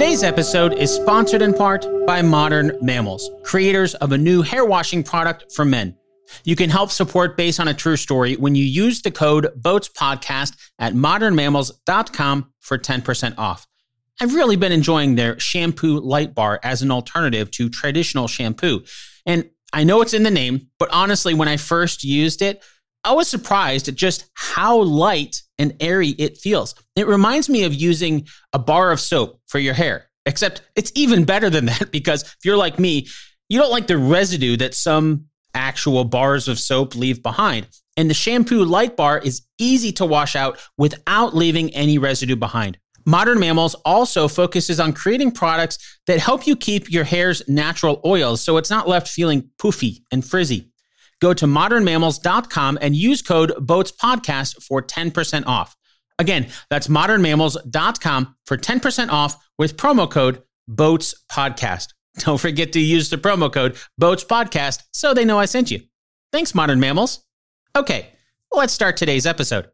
Today's episode is sponsored in part by Modern Mammals, creators of a new hair washing product for men. You can help support Based on a True Story when you use the code BOATSPODCAST at modernmammals.com for 10% off. I've really been enjoying their shampoo light bar as an alternative to traditional shampoo. And I know it's in the name, but honestly, when I first used it, I was surprised at just how light and airy it feels. It reminds me of using a bar of soap for your hair, except it's even better than that because if you're like me, you don't like the residue that some actual bars of soap leave behind. And the shampoo light bar is easy to wash out without leaving any residue behind. Modern Mammals also focuses on creating products that help you keep your hair's natural oils so it's not left feeling poofy and frizzy. Go to modernmammals.com and use code BOATSPODCAST for 10% off. Again, that's modernmammals.com for 10% off with promo code BOATSPODCAST. Don't forget to use the promo code BOATSPODCAST so they know I sent you. Thanks, Modern Mammals. Okay, let's start today's episode.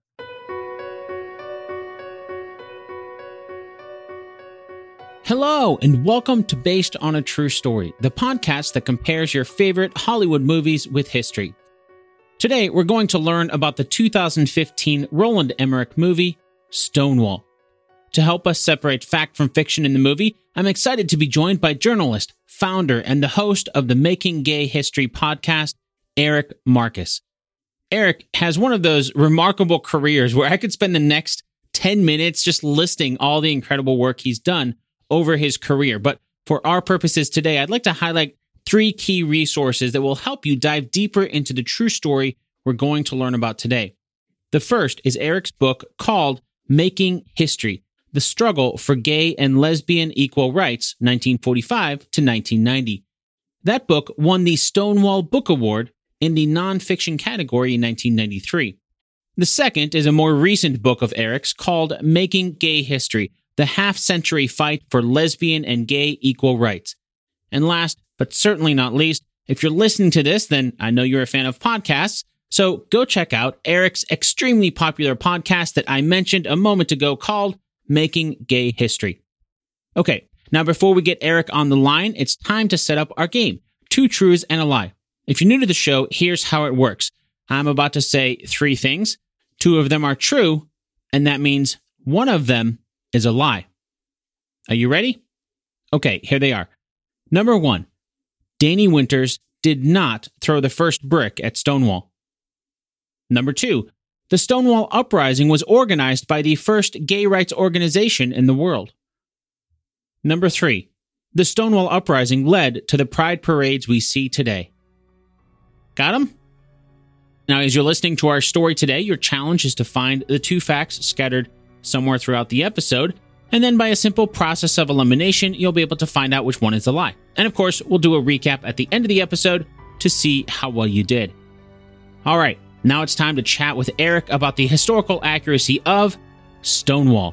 Hello, and welcome to Based on a True Story, the podcast that compares your favorite Hollywood movies with history. Today, we're going to learn about the 2015 Roland Emmerich movie, Stonewall. To help us separate fact from fiction in the movie, I'm excited to be joined by journalist, founder, and the host of the Making Gay History podcast, Eric Marcus. Eric has one of those remarkable careers where I could spend the next 10 minutes just listing all the incredible work he's done over his career. But for our purposes today, I'd like to highlight 3 key resources that will help you dive deeper into the true story we're going to learn about today. The first is Eric's book called Making History: The Struggle for Gay and Lesbian Equal Rights, 1945 to 1990. That book won the Stonewall Book Award in the nonfiction category in 1993. The second is a more recent book of Eric's called Making Gay History: The Half-Century Fight for Lesbian and Gay Equal Rights. And last, but certainly not least, if you're listening to this, then I know you're a fan of podcasts, so go check out Eric's extremely popular podcast that I mentioned a moment ago called Making Gay History. Okay, now before we get Eric on the line, it's time to set up our game, 2 Truths and a Lie. If you're new to the show, here's how it works. I'm about to say 3 things. 2 of them are true, and that means one of them is a lie. Are you ready? Okay, here they are. Number 1, Danny Winters did not throw the first brick at Stonewall. Number 2, the Stonewall Uprising was organized by the first gay rights organization in the world. Number 3, the Stonewall Uprising led to the pride parades we see today. Got 'em? Now, as you're listening to our story today, your challenge is to find the 2 facts scattered somewhere throughout the episode, and then by a simple process of elimination, you'll be able to find out which one is a lie. And of course, we'll do a recap at the end of the episode to see how well you did. All right, now it's time to chat with Eric about the historical accuracy of Stonewall.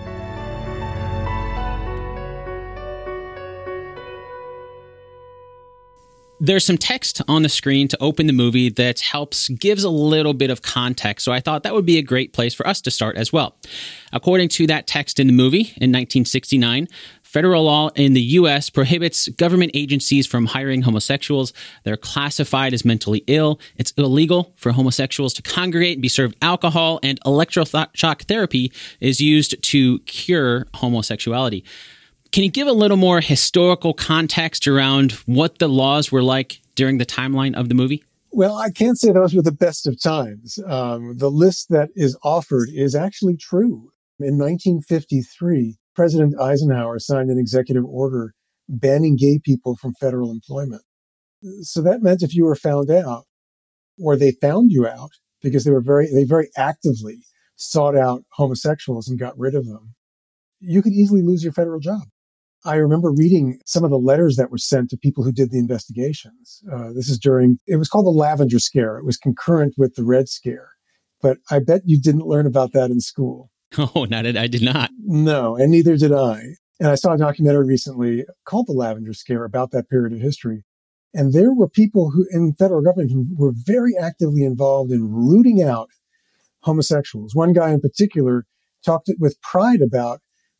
There's some text on the screen to open the movie that gives a little bit of context, so I thought that would be a great place for us to start as well. According to that text in the movie, in 1969, federal law in the U.S. prohibits government agencies from hiring homosexuals. They're classified as mentally ill. It's illegal for homosexuals to congregate and be served alcohol, and electroshock therapy is used to cure homosexuality. Can you give a little more historical context around what the laws were like during the timeline of the movie? Well, I can't say those were the best of times. The list that is offered is actually true. In 1953, President Eisenhower signed an executive order banning gay people from federal employment. So that meant if you were found out, or they found you out, because they very actively sought out homosexuals and got rid of them, you could easily lose your federal job. I remember reading some of the letters that were sent to people who did the investigations. It was called the Lavender Scare. It was concurrent with the Red Scare. But I bet you didn't learn about that in school. Oh, I did not. No, and neither did I. And I saw a documentary recently called The Lavender Scare about that period of history. And there were people who in federal government who were very actively involved in rooting out homosexuals. One guy in particular talked with pride about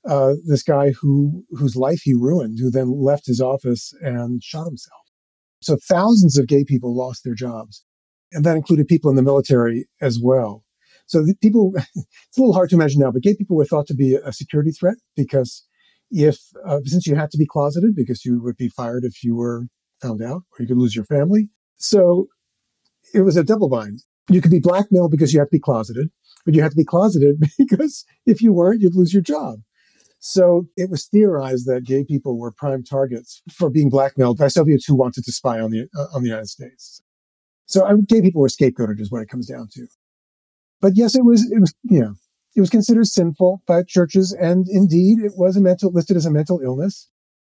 this guy whose life he ruined, who then left his office and shot himself. So thousands of gay people lost their jobs, and that included people in the military as well. So the people, it's a little hard to imagine now, but gay people were thought to be a security threat because since you had to be closeted because you would be fired if you were found out, or you could lose your family. So it was a double bind. You could be blackmailed because you had to be closeted, but you had to be closeted because if you weren't, you'd lose your job. So it was theorized that gay people were prime targets for being blackmailed by Soviets who wanted to spy on the United States. So gay people were scapegoated is what it comes down to. But yes, it was considered sinful by churches, and indeed it was listed as a mental illness.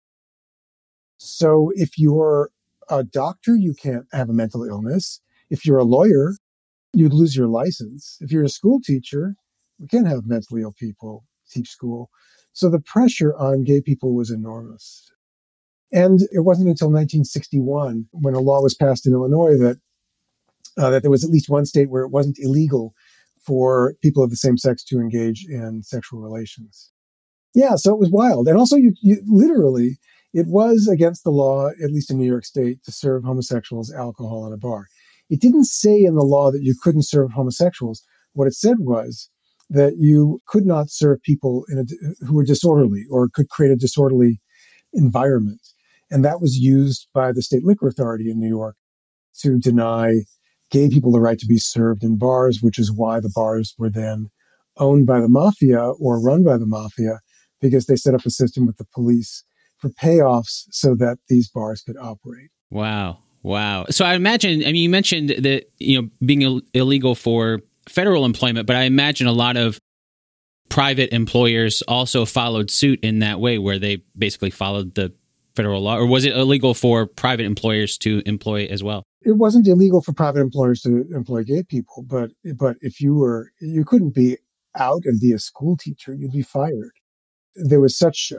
So if you're a doctor, you can't have a mental illness. If you're a lawyer, you'd lose your license. If you're a school teacher, we can't have mentally ill people teach school. So the pressure on gay people was enormous. And it wasn't until 1961 when a law was passed in Illinois that there was at least one state where it wasn't illegal for people of the same sex to engage in sexual relations. Yeah, so it was wild. And also, you literally, it was against the law, at least in New York State, to serve homosexuals alcohol in a bar. It didn't say in the law that you couldn't serve homosexuals. What it said was that you could not serve people who were disorderly or could create a disorderly environment. And that was used by the state liquor authority in New York to deny gay people the right to be served in bars, which is why the bars were then owned by the mafia or run by the mafia, because they set up a system with the police for payoffs so that these bars could operate. Wow. So I imagine, you mentioned that, being illegal for federal employment, but I imagine a lot of private employers also followed suit in that way, where they basically followed the federal law. Or was it illegal for private employers to employ as well? It wasn't illegal for private employers to employ gay people, but if you couldn't be out and be a school teacher, you'd be fired. There was such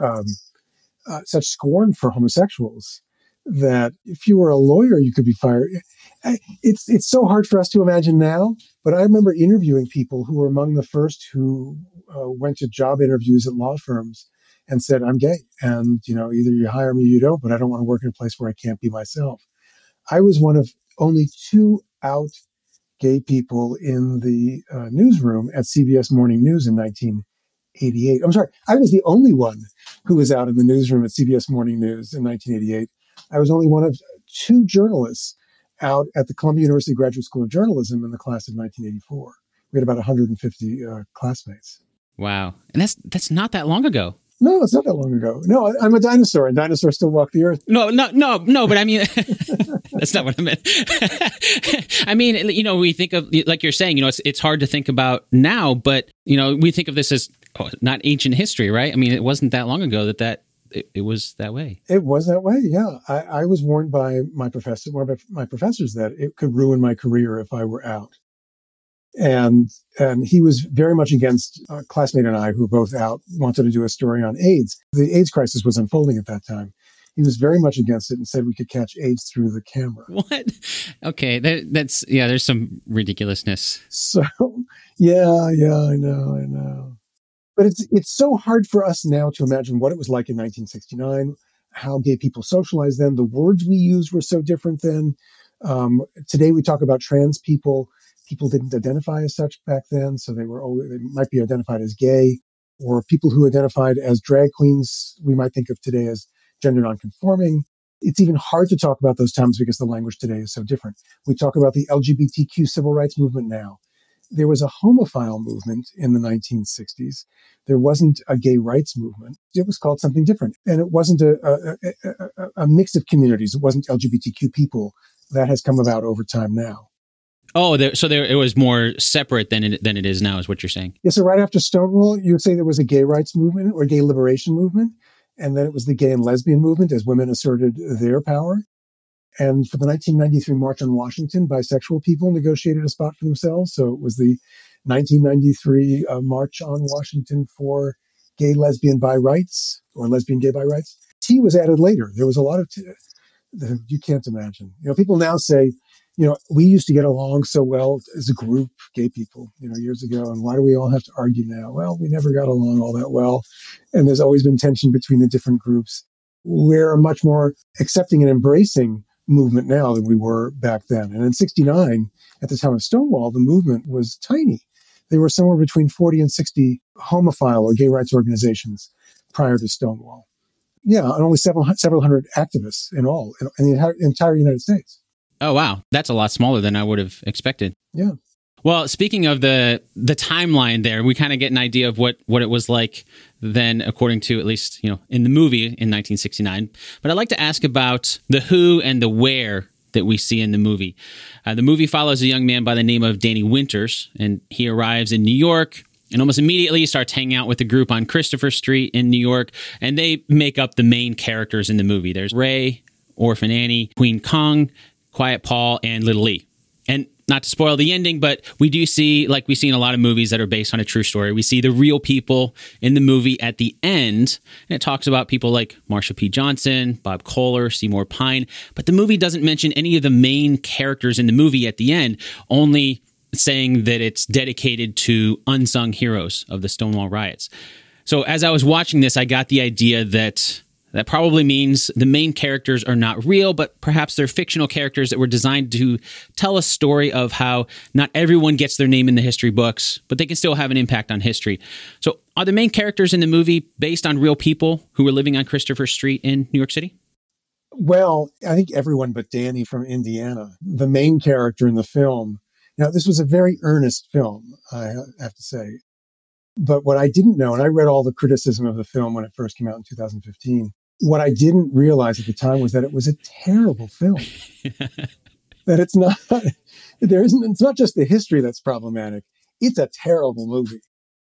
scorn for homosexuals that if you were a lawyer, you could be fired. It's so hard for us to imagine now, but I remember interviewing people who were among the first who went to job interviews at law firms and said, I'm gay, and either you hire me or you don't, but I don't want to work in a place where I can't be myself. I was one of only 2 out gay people in the newsroom at CBS Morning News in 1988. I'm sorry, I was the only one who was out in the newsroom at CBS Morning News in 1988. I was only one of 2 journalists out at the Columbia University Graduate School of Journalism in the class of 1984. We had about 150 classmates. Wow. And that's not that long ago. No, it's not that long ago. No, I'm a dinosaur, and dinosaurs still walk the earth. No, but I mean, that's not what I meant. I mean, we think of, like you're saying, it's hard to think about now, but, we think of this as not ancient history, right? I mean, it wasn't that long ago that it was that way. It was that way, yeah. I was warned by one of my professors that it could ruin my career if I were out. And he was very much against a classmate and I, who were both out, wanted to do a story on AIDS. The AIDS crisis was unfolding at that time. He was very much against it and said we could catch AIDS through the camera. What? Okay, there's some ridiculousness. So, yeah, I know. But it's so hard for us now to imagine what it was like in 1969, how gay people socialized then. The words we used were so different then. Today we talk about trans people. People didn't identify as such back then, so they might be identified as gay, or people who identified as drag queens we might think of today as gender nonconforming. It's even hard to talk about those times because the language today is so different. We talk about the LGBTQ civil rights movement now. There was a homophile movement in the 1960s. There wasn't a gay rights movement. It was called something different. And it wasn't a mix of communities. It wasn't LGBTQ people. That has come about over time now. Oh, it was more separate than it is now, is what you're saying. Yeah, so right after Stonewall, you would say there was a gay rights movement or gay liberation movement, and then it was the gay and lesbian movement as women asserted their power. And for the 1993 March on Washington, bisexual people negotiated a spot for themselves. So it was the 1993 March on Washington for gay, lesbian, bi rights, or lesbian, gay, bi rights. T was added later. There was a lot of You can't imagine. People now say, we used to get along so well as a group, gay people, years ago. And why do we all have to argue now? Well, we never got along all that well. And there's always been tension between the different groups. We're a much more accepting and embracing movement now than we were back then. And in 69, at the time of Stonewall, the movement was tiny. There were somewhere between 40 and 60 homophile or gay rights organizations prior to Stonewall. Yeah, and only several hundred activists in all, in the entire United States. Oh, wow. That's a lot smaller than I would have expected. Yeah. Well, speaking of the timeline there, we kind of get an idea of what it was like then, according to at least, in the movie in 1969. But I'd like to ask about the who and the where that we see in the movie. The movie follows a young man by the name of Danny Winters, and he arrives in New York and almost immediately starts hanging out with the group on Christopher Street in New York, and they make up the main characters in the movie. There's Ray, Orphan Annie, Queen Kong, Quiet Paul, and Little E. And not to spoil the ending, but we do see, like we see in a lot of movies that are based on a true story, we see the real people in the movie at the end. And it talks about people like Marsha P. Johnson, Bob Kohler, Seymour Pine. But the movie doesn't mention any of the main characters in the movie at the end, only saying that it's dedicated to unsung heroes of the Stonewall riots. So as I was watching this, I got the idea that probably means the main characters are not real, but perhaps they're fictional characters that were designed to tell a story of how not everyone gets their name in the history books, but they can still have an impact on history. So are the main characters in the movie based on real people who were living on Christopher Street in New York City? Well, I think everyone but Danny from Indiana, the main character in the film. Now, this was a very earnest film, I have to say. But what I didn't know, and I read all the criticism of the film when it first came out in 2015, what I didn't realize at the time was that it was a terrible film. That it's not just the history that's problematic. It's a terrible movie.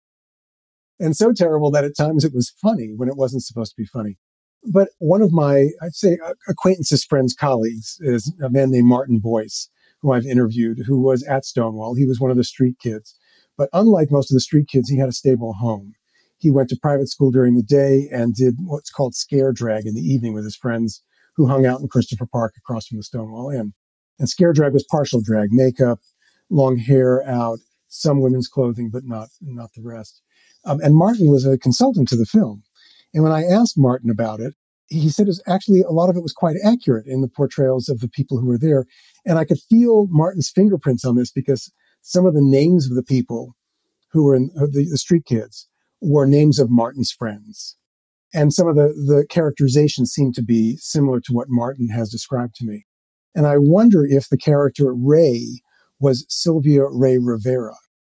And so terrible that at times it was funny when it wasn't supposed to be funny. But one of my, I'd say, acquaintances, friends, colleagues is a man named Martin Boyce, who I've interviewed, who was at Stonewall. He was one of the street kids. But unlike most of the street kids, he had a stable home. He went to private school during the day and did what's called scare drag in the evening with his friends who hung out in Christopher Park across from the Stonewall Inn. And scare drag was partial drag, makeup, long hair out, some women's clothing, but not the rest. And Martin was a consultant to the film. And when I asked Martin about it, he said actually a lot of it was quite accurate in the portrayals of the people who were there. And I could feel Martin's fingerprints on this because some of the names of the people who were in the street kids were names of Martin's friends. And some of the characterizations seem to be similar to what Martin has described to me. And I wonder if the character Ray was Sylvia Ray Rivera.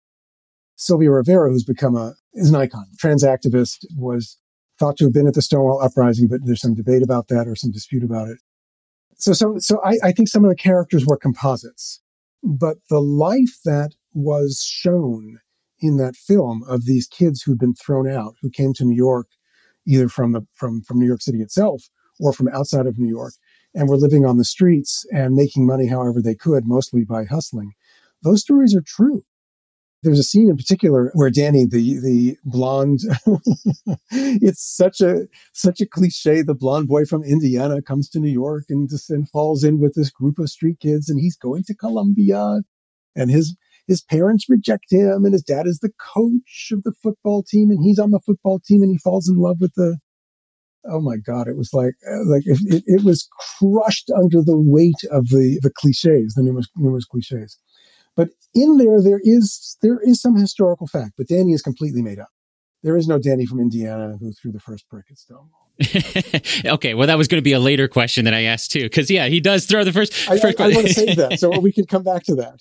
Sylvia Rivera, who's is an icon, trans activist, was thought to have been at the Stonewall Uprising, but there's some debate about that or some dispute about it. So I think some of the characters were composites, but the life that was shown in that film of these kids who'd been thrown out, who came to New York, either from New York City itself or from outside of New York, and were living on the streets and making money however they could, mostly by hustling. Those stories are true. There's a scene in particular where Danny, the blonde, it's such a cliche. The blonde boy from Indiana comes to New York and falls in with this group of street kids, and he's going to Columbia, and his parents reject him, and his dad is the coach of the football team, and he's on the football team, and he falls in love with oh my God, it was like it was crushed under the weight of the cliches, the numerous cliches. But in there is some historical fact, but Danny is completely made up. There is no Danny from Indiana who threw the first brick at Stonewall. Okay, well, that was going to be a later question that I asked too, because yeah, he does throw the first. I want to save that, so we can come back to that.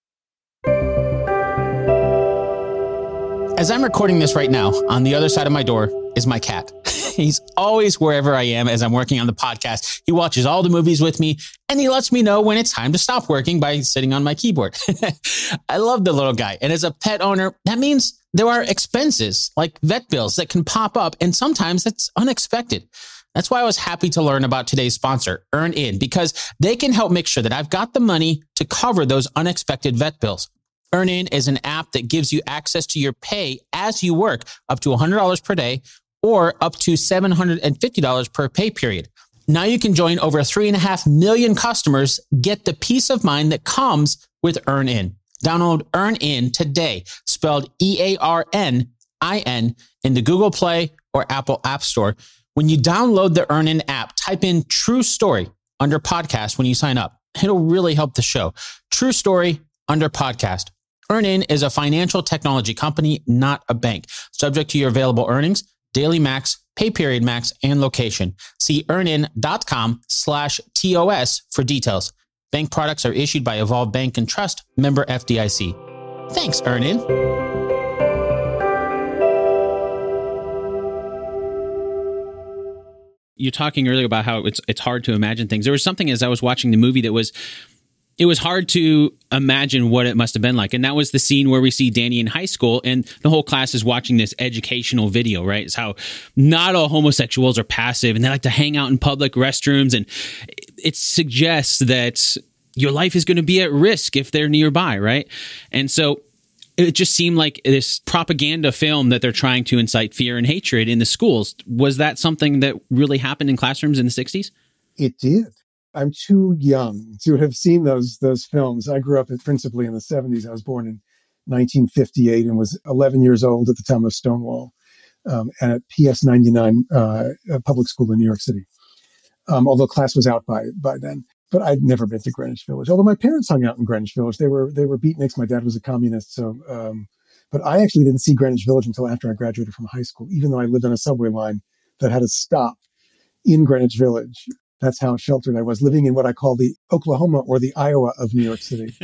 As I'm recording this right now, on the other side of my door is my cat. He's always wherever I am as I'm working on the podcast. He watches all the movies with me, and he lets me know when it's time to stop working by sitting on my keyboard. I love the little guy. And as a pet owner, that means there are expenses like vet bills that can pop up, and sometimes that's unexpected. That's why I was happy to learn about today's sponsor, EarnIn, because they can help make sure that I've got the money to cover those unexpected vet bills. EarnIn is an app that gives you access to your pay as you work, up to $100 per day, or up to $750 per pay period. Now you can join over 3.5 million customers get the peace of mind that comes with EarnIn. Download EarnIn today, spelled EARNIN, in the Google Play or Apple App Store. When you download the EarnIn app, type in True Story under podcast when you sign up. It'll really help the show. True Story under podcast. EarnIn is a financial technology company, not a bank. Subject to your available earnings, daily max, pay period max, and location. See earnin.com/TOS for details. Bank products are issued by Evolve Bank and Trust, member FDIC. Thanks, EarnIn. You're talking earlier about how it's hard to imagine things. There was something as I was watching the movie that was hard to imagine what it must have been like. And that was the scene where we see Danny in high school and the whole class is watching this educational video, right? It's how not all homosexuals are passive and they like to hang out in public restrooms. And it suggests that your life is going to be at risk if they're nearby, right? And so it just seemed like this propaganda film that they're trying to incite fear and hatred in the schools. Was that something that really happened in classrooms in the 60s? It did. I'm too young to have seen those films. I grew up principally in the 70s. I was born in 1958 and was 11 years old at the time of Stonewall, and at PS 99 public school in New York City. Although class was out by then. But I'd never been to Greenwich Village. Although my parents hung out in Greenwich Village. They were beatniks. My dad was a communist. So, but I actually didn't see Greenwich Village until after I graduated from high school, even though I lived on a subway line that had a stop in Greenwich Village. That's how sheltered I was, living in what I call the Oklahoma or the Iowa of New York City.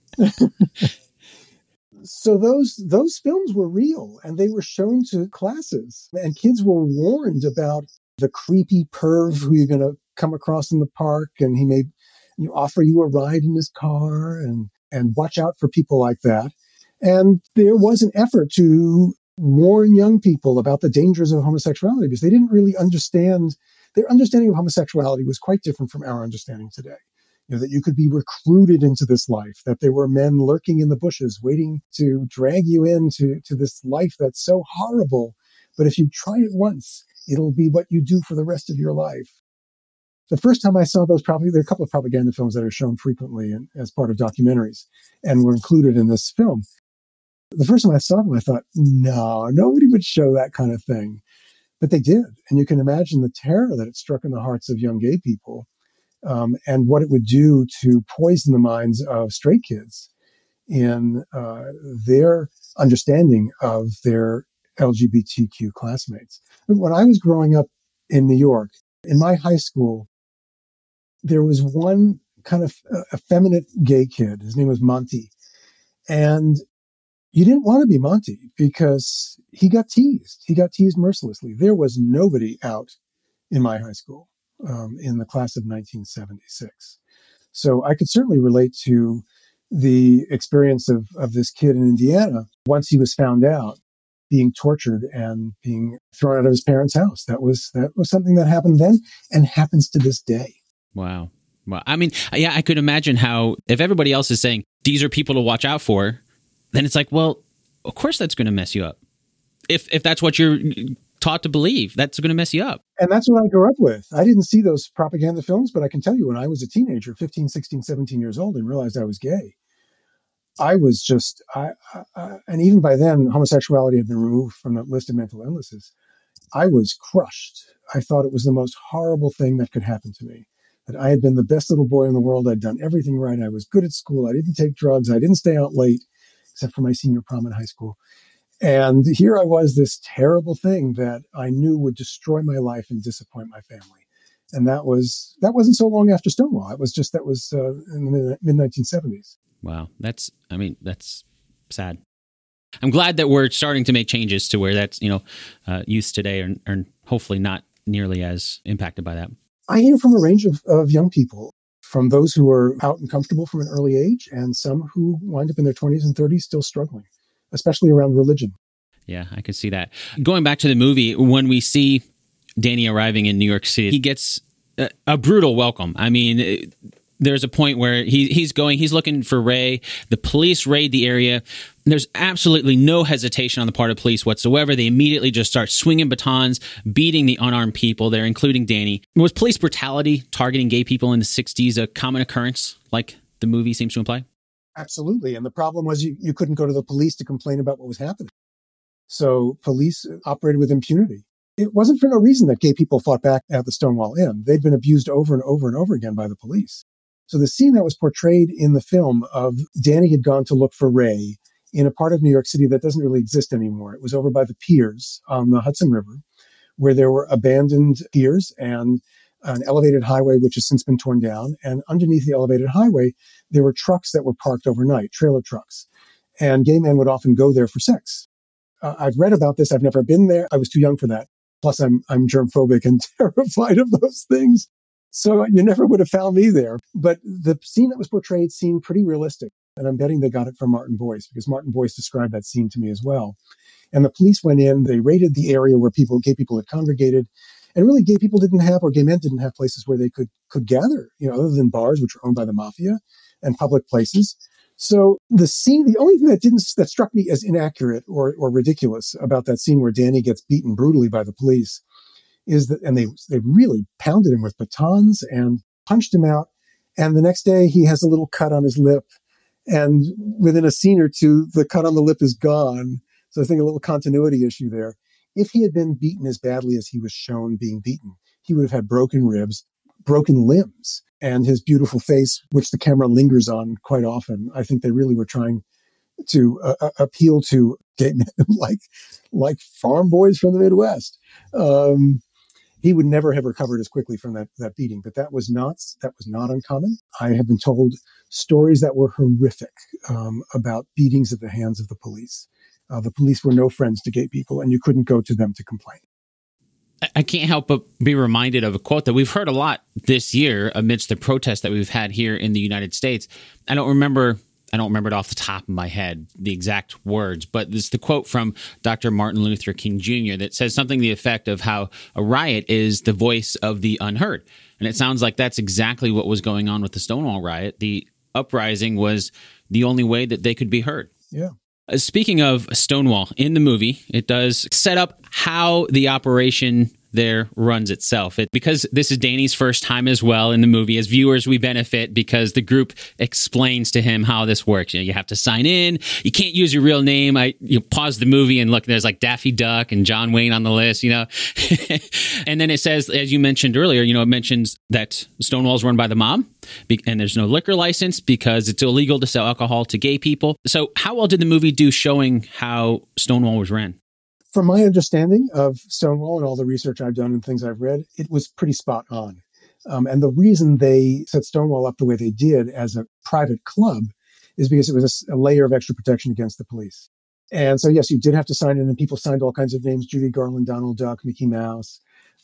So those films were real, and they were shown to classes, and kids were warned about the creepy perv who you're going to come across in the park, and he may offer you a ride in his car, and watch out for people like that. And there was an effort to warn young people about the dangers of homosexuality because they didn't really understand. Their understanding of homosexuality was quite different from our understanding today. That you could be recruited into this life, that there were men lurking in the bushes waiting to drag you into this life that's so horrible. But if you try it once, it'll be what you do for the rest of your life. The first time I saw those, there are a couple of propaganda films that are shown frequently as part of documentaries and were included in this film. The first time I saw them, I thought, no, nobody would show that kind of thing. But they did. And you can imagine the terror that it struck in the hearts of young gay people, and what it would do to poison the minds of straight kids in their understanding of their LGBTQ classmates. When I was growing up in New York, in my high school, there was one kind of effeminate gay kid. His name was Monty. And you didn't want to be Monty because he got teased. He got teased mercilessly. There was nobody out in my high school in the class of 1976. So I could certainly relate to the experience of this kid in Indiana once he was found out, being tortured and being thrown out of his parents' house. That was something that happened then and happens to this day. Wow. Well, I mean, yeah, I could imagine how if everybody else is saying these are people to watch out for, then it's like, well, of course that's going to mess you up. If that's what you're taught to believe, that's going to mess you up. And that's what I grew up with. I didn't see those propaganda films, but I can tell you when I was a teenager, 15, 16, 17 years old, and realized I was gay, I was just, and even by then, homosexuality had been removed from the list of mental illnesses. I was crushed. I thought it was the most horrible thing that could happen to me. That I had been the best little boy in the world. I'd done everything right. I was good at school. I didn't take drugs. I didn't stay out late, except for my senior prom in high school. And here I was, this terrible thing that I knew would destroy my life and disappoint my family. And that wasn't so long after Stonewall. That was in the mid-1970s. Wow. That's sad. I'm glad that we're starting to make changes to where that's, youth today are hopefully not nearly as impacted by that. I hear from a range of young people, from those who are out and comfortable from an early age and some who wind up in their 20s and 30s still struggling, especially around religion. Yeah, I could see that. Going back to the movie, when we see Danny arriving in New York City, he gets a brutal welcome. I mean, there's a point where he's looking for Ray. The police raid the area. There's absolutely no hesitation on the part of police whatsoever. They immediately just start swinging batons, beating the unarmed people there, including Danny. Was police brutality targeting gay people in the 60s a common occurrence, like the movie seems to imply? Absolutely. And the problem was you couldn't go to the police to complain about what was happening. So police operated with impunity. It wasn't for no reason that gay people fought back at the Stonewall Inn. They'd been abused over and over and over again by the police. So the scene that was portrayed in the film of Danny had gone to look for Ray in a part of New York City that doesn't really exist anymore. It was over by the piers on the Hudson River, where there were abandoned piers and an elevated highway, which has since been torn down. And underneath the elevated highway, there were trucks that were parked overnight, trailer trucks. And gay men would often go there for sex. I've read about this. I've never been there. I was too young for that. Plus, I'm germphobic and terrified of those things. So you never would have found me there. But the scene that was portrayed seemed pretty realistic. And I'm betting they got it from Martin Boyce, because Martin Boyce described that scene to me as well. And the police went in, they raided the area where gay people had congregated. And really, gay people didn't have, or gay men didn't have places where they could gather, other than bars, which were owned by the mafia, and public places. So the scene, the only thing that struck me as inaccurate or ridiculous about that scene where Danny gets beaten brutally by the police is that, and they really pounded him with batons and punched him out. And the next day he has a little cut on his lip. And within a scene or two, the cut on the lip is gone. So I think a little continuity issue there. If he had been beaten as badly as he was shown being beaten, he would have had broken ribs, broken limbs, and his beautiful face, which the camera lingers on quite often. I think they really were trying to appeal to gay men like farm boys from the Midwest. He would never have recovered as quickly from that beating, but that was not uncommon. I have been told stories that were horrific about beatings at the hands of the police. The police were no friends to gay people, and you couldn't go to them to complain. I can't help but be reminded of a quote that we've heard a lot this year amidst the protests that we've had here in the United States. I don't remember it off the top of my head, the exact words, but this is the quote from Dr. Martin Luther King Jr. that says something to the effect of how a riot is the voice of the unheard. And it sounds like that's exactly what was going on with the Stonewall riot. The uprising was the only way that they could be heard. Yeah. Speaking of Stonewall, in the movie, it does set up how the operation there runs itself. Because this is Danny's first time as well in the movie. As viewers, we benefit because the group explains to him how this works. You have to sign in. You can't use your real name. You pause the movie and look, there's like Daffy Duck and John Wayne on the list, And then it says, as you mentioned earlier, it mentions that Stonewall's run by the mob and there's no liquor license because it's illegal to sell alcohol to gay people. So how well did the movie do showing how Stonewall was ran? From my understanding of Stonewall and all the research I've done and things I've read, it was pretty spot on. And the reason they set Stonewall up the way they did as a private club is because it was a layer of extra protection against the police. And so, yes, you did have to sign in, and people signed all kinds of names: Judy Garland, Donald Duck, Mickey Mouse.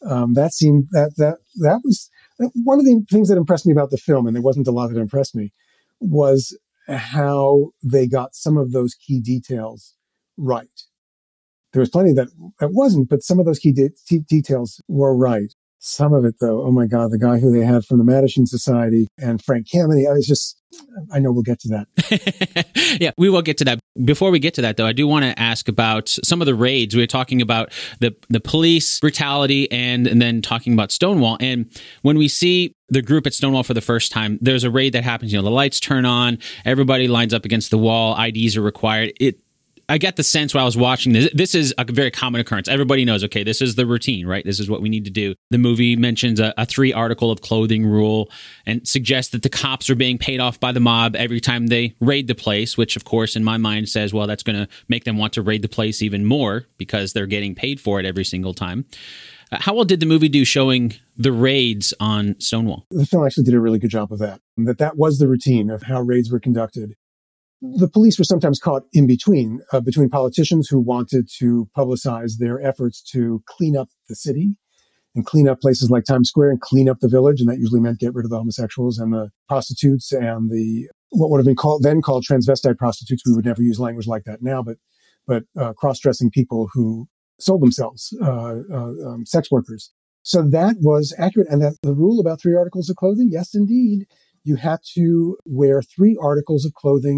That was one of the things that impressed me about the film, and there wasn't a lot that impressed me, was how they got some of those key details right. There was plenty that wasn't, but some of those key details were right. Some of it, though, oh my God, the guy who they had from the Mattachine Society and Frank Kameny, I know we'll get to that. Yeah, we will get to that. Before we get to that, though, I do want to ask about some of the raids. We were talking about the police brutality and then talking about Stonewall. And when we see the group at Stonewall for the first time, there's a raid that happens. The lights turn on, everybody lines up against the wall, IDs are required. I get the sense while I was watching this is a very common occurrence. Everybody knows, okay, this is the routine, right? This is what we need to do. The movie mentions a 3-article of clothing rule and suggests that the cops are being paid off by the mob every time they raid the place, which of course in my mind says, well, that's going to make them want to raid the place even more because they're getting paid for it every single time. How well did the movie do showing the raids on Stonewall? The film actually did a really good job of that. That was the routine of how raids were conducted. The police were sometimes caught in between politicians who wanted to publicize their efforts to clean up the city and clean up places like Times Square and clean up the village. And that usually meant get rid of the homosexuals and the prostitutes and what would have been called transvestite prostitutes. We would never use language like that now, but cross-dressing people who sold themselves, sex workers. So that was accurate. And that the rule about 3 articles of clothing, yes, indeed, you had to wear 3 articles of clothing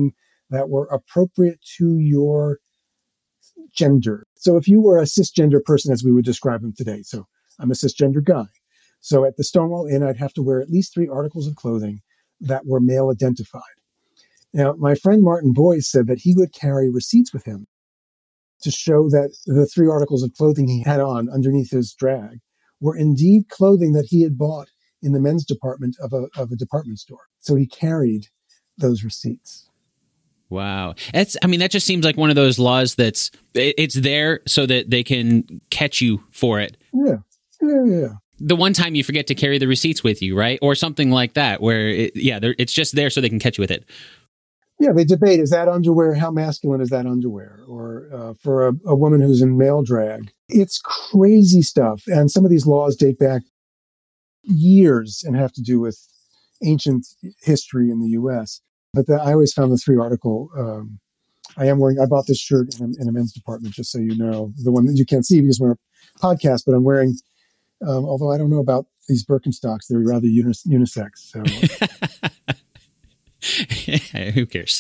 that were appropriate to your gender. So if you were a cisgender person, as we would describe them today, so I'm a cisgender guy. So at the Stonewall Inn, I'd have to wear at least 3 articles of clothing that were male identified. Now, my friend Martin Boyce said that he would carry receipts with him to show that the 3 articles of clothing he had on underneath his drag were indeed clothing that he had bought in the men's department of a department store. So he carried those receipts. Wow. That just seems like one of those laws it's there so that they can catch you for it. Yeah. The one time you forget to carry the receipts with you, right? Or something like that, where it's just there so they can catch you with it. Yeah, they debate, is that underwear, how masculine is that underwear? Or for a woman who's in male drag. It's crazy stuff. And some of these laws date back years and have to do with ancient history in the U.S. But I always found the 3 article. I bought this shirt in a men's department, just so you know, the one that you can't see because we're a podcast, but I'm wearing, although I don't know about these Birkenstocks, they're rather unisex. So. Who cares?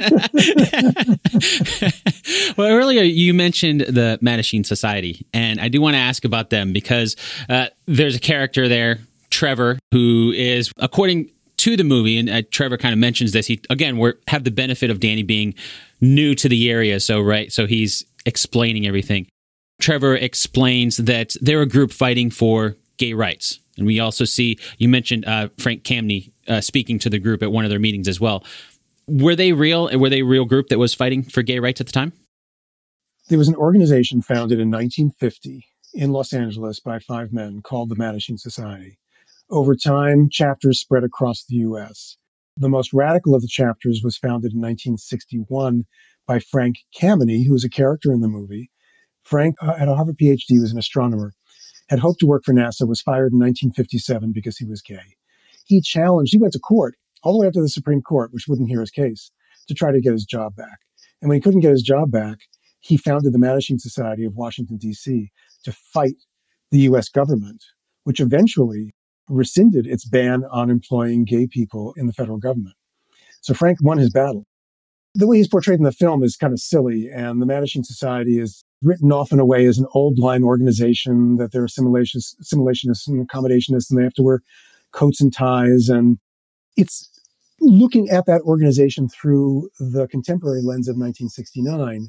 Well, earlier you mentioned the Mattachine Society, and I do want to ask about them because there's a character there, Trevor, who is, according to the movie, and Trevor kind of mentions this, we have the benefit of Danny being new to the area, so he's explaining everything. Trevor explains that they're a group fighting for gay rights. And we also see, you mentioned Frank Kameny speaking to the group at one of their meetings as well. Were they a real group that was fighting for gay rights at the time? There was an organization founded in 1950 in Los Angeles by 5 men called the Mattachine Society. Over time, chapters spread across the U.S. The most radical of the chapters was founded in 1961 by Frank Kameny, who was a character in the movie. Frank had a Harvard PhD, was an astronomer, had hoped to work for NASA, was fired in 1957 because he was gay. He went to court, all the way up to the Supreme Court, which wouldn't hear his case, to try to get his job back. And when he couldn't get his job back, he founded the Mattachine Society of Washington, D.C. to fight the U.S. government, which eventually rescinded its ban on employing gay people in the federal government. So Frank won his battle. The way he's portrayed in the film is kind of silly, and the Mattachine Society is written off in a way as an old line organization, that they're simulationists and accommodationists, and they have to wear coats and ties. And it's looking at that organization through the contemporary lens of 1969.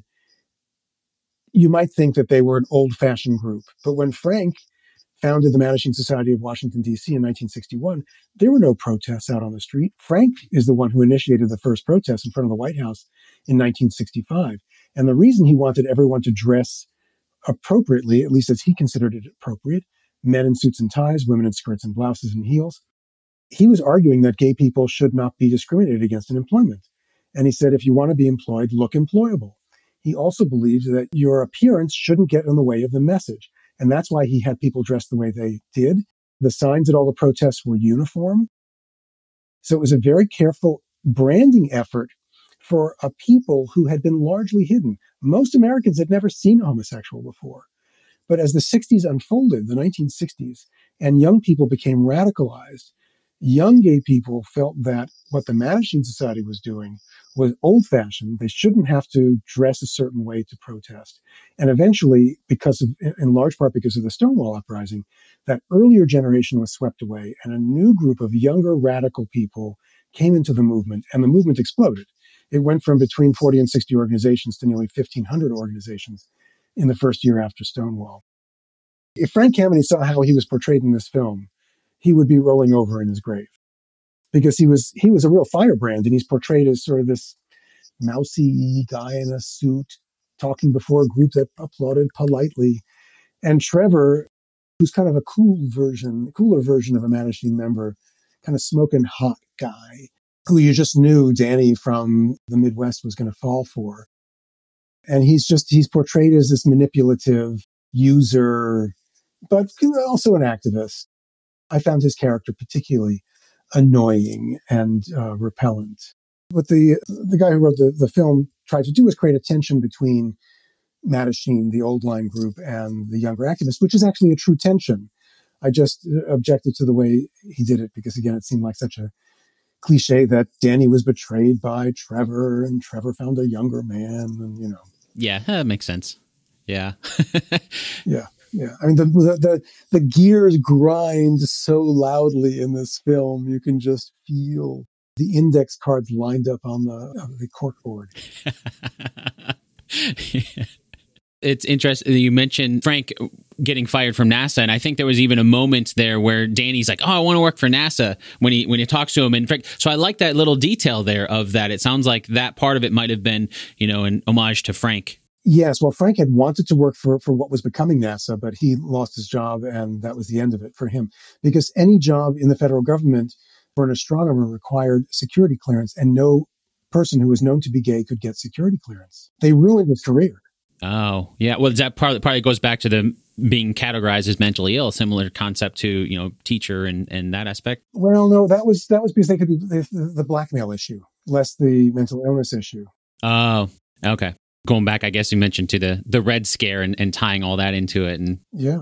You might think that they were an old-fashioned group. But when Frank founded the Mattachine Society of Washington, D.C. in 1961, there were no protests out on the street. Frank is the one who initiated the first protest in front of the White House in 1965. And the reason he wanted everyone to dress appropriately, at least as he considered it appropriate, men in suits and ties, women in skirts and blouses and heels, he was arguing that gay people should not be discriminated against in employment. And he said, if you want to be employed, look employable. He also believed that your appearance shouldn't get in the way of the message. And that's why he had people dressed the way they did. The signs at all the protests were uniform. So it was a very careful branding effort for a people who had been largely hidden. Most Americans had never seen a homosexual before. But as the 60s unfolded, the 1960s, and young people became radicalized, young gay people felt that what the Mattachine Society was doing was old-fashioned. They shouldn't have to dress a certain way to protest. And eventually, in large part because of the Stonewall Uprising, that earlier generation was swept away, and a new group of younger radical people came into the movement, and the movement exploded. It went from between 40 and 60 organizations to nearly 1,500 organizations in the first year after Stonewall. If Frank Kameny saw how he was portrayed in this film, he would be rolling over in his grave, because he was a real firebrand, and he's portrayed as sort of this mousy guy in a suit talking before a group that applauded politely. And Trevor, who's kind of a cooler version of a Mattachine member, kind of smoking hot guy, who you just knew Danny from the Midwest was going to fall for. And he's portrayed as this manipulative user, but also an activist. I found his character particularly annoying and repellent. What the guy who wrote the film tried to do was create a tension between Mattachine, the old line group, and the younger activists, which is actually a true tension. I just objected to the way he did it because, again, it seemed like such a cliche that Danny was betrayed by Trevor and Trevor found a younger man, and Yeah, that makes sense. Yeah. Yeah. I mean, the gears grind so loudly in this film. You can just feel the index cards lined up on the corkboard. It's interesting. You mentioned Frank getting fired from NASA, and I think there was even a moment there where Danny's like, "Oh, I want to work for NASA," when he talks to him. And Frank, so I like that little detail there of that. It sounds like that part of it might have been, an homage to Frank. Yes, well, Frank had wanted to work for what was becoming NASA, but he lost his job, and that was the end of it for him. Because any job in the federal government for an astronomer required security clearance, and no person who was known to be gay could get security clearance. They ruined his career. Oh, yeah. Well, that probably goes back to the being categorized as mentally ill, similar concept to, teacher and that aspect. Well, no, that was because they could be the blackmail issue, less the mental illness issue. Oh, okay. Going back, I guess you mentioned to the Red Scare and tying all that into it. And yeah,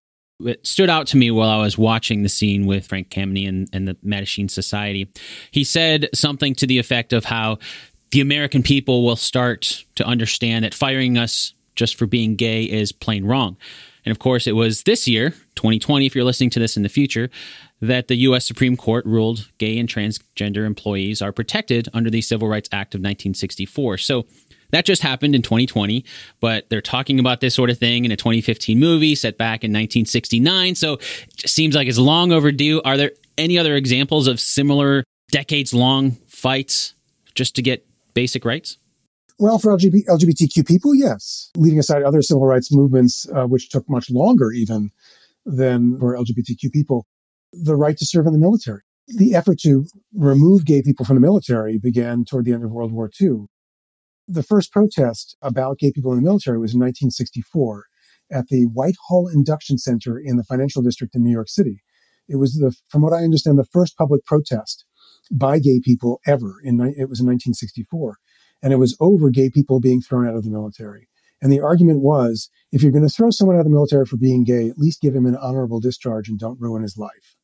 it stood out to me while I was watching the scene with Frank Kameny and the Mattachine Society. He said something to the effect of how the American people will start to understand that firing us just for being gay is plain wrong. And of course, it was this year, 2020, if you're listening to this in the future, that the U.S. Supreme Court ruled gay and transgender employees are protected under the Civil Rights Act of 1964. So that just happened in 2020, but they're talking about this sort of thing in a 2015 movie set back in 1969. So it just seems like it's long overdue. Are there any other examples of similar decades-long fights just to get basic rights? Well, for LGBTQ people, yes. Leaving aside other civil rights movements, which took much longer even than for LGBTQ people, the right to serve in the military. The effort to remove gay people from the military began toward the end of World War II. The first protest about gay people in the military was in 1964 at the Whitehall Induction Center in the financial district in New York City. It was, from what I understand, the first public protest by gay people ever. It was in 1964. And it was over gay people being thrown out of the military. And the argument was, if you're going to throw someone out of the military for being gay, at least give him an honorable discharge and don't ruin his life.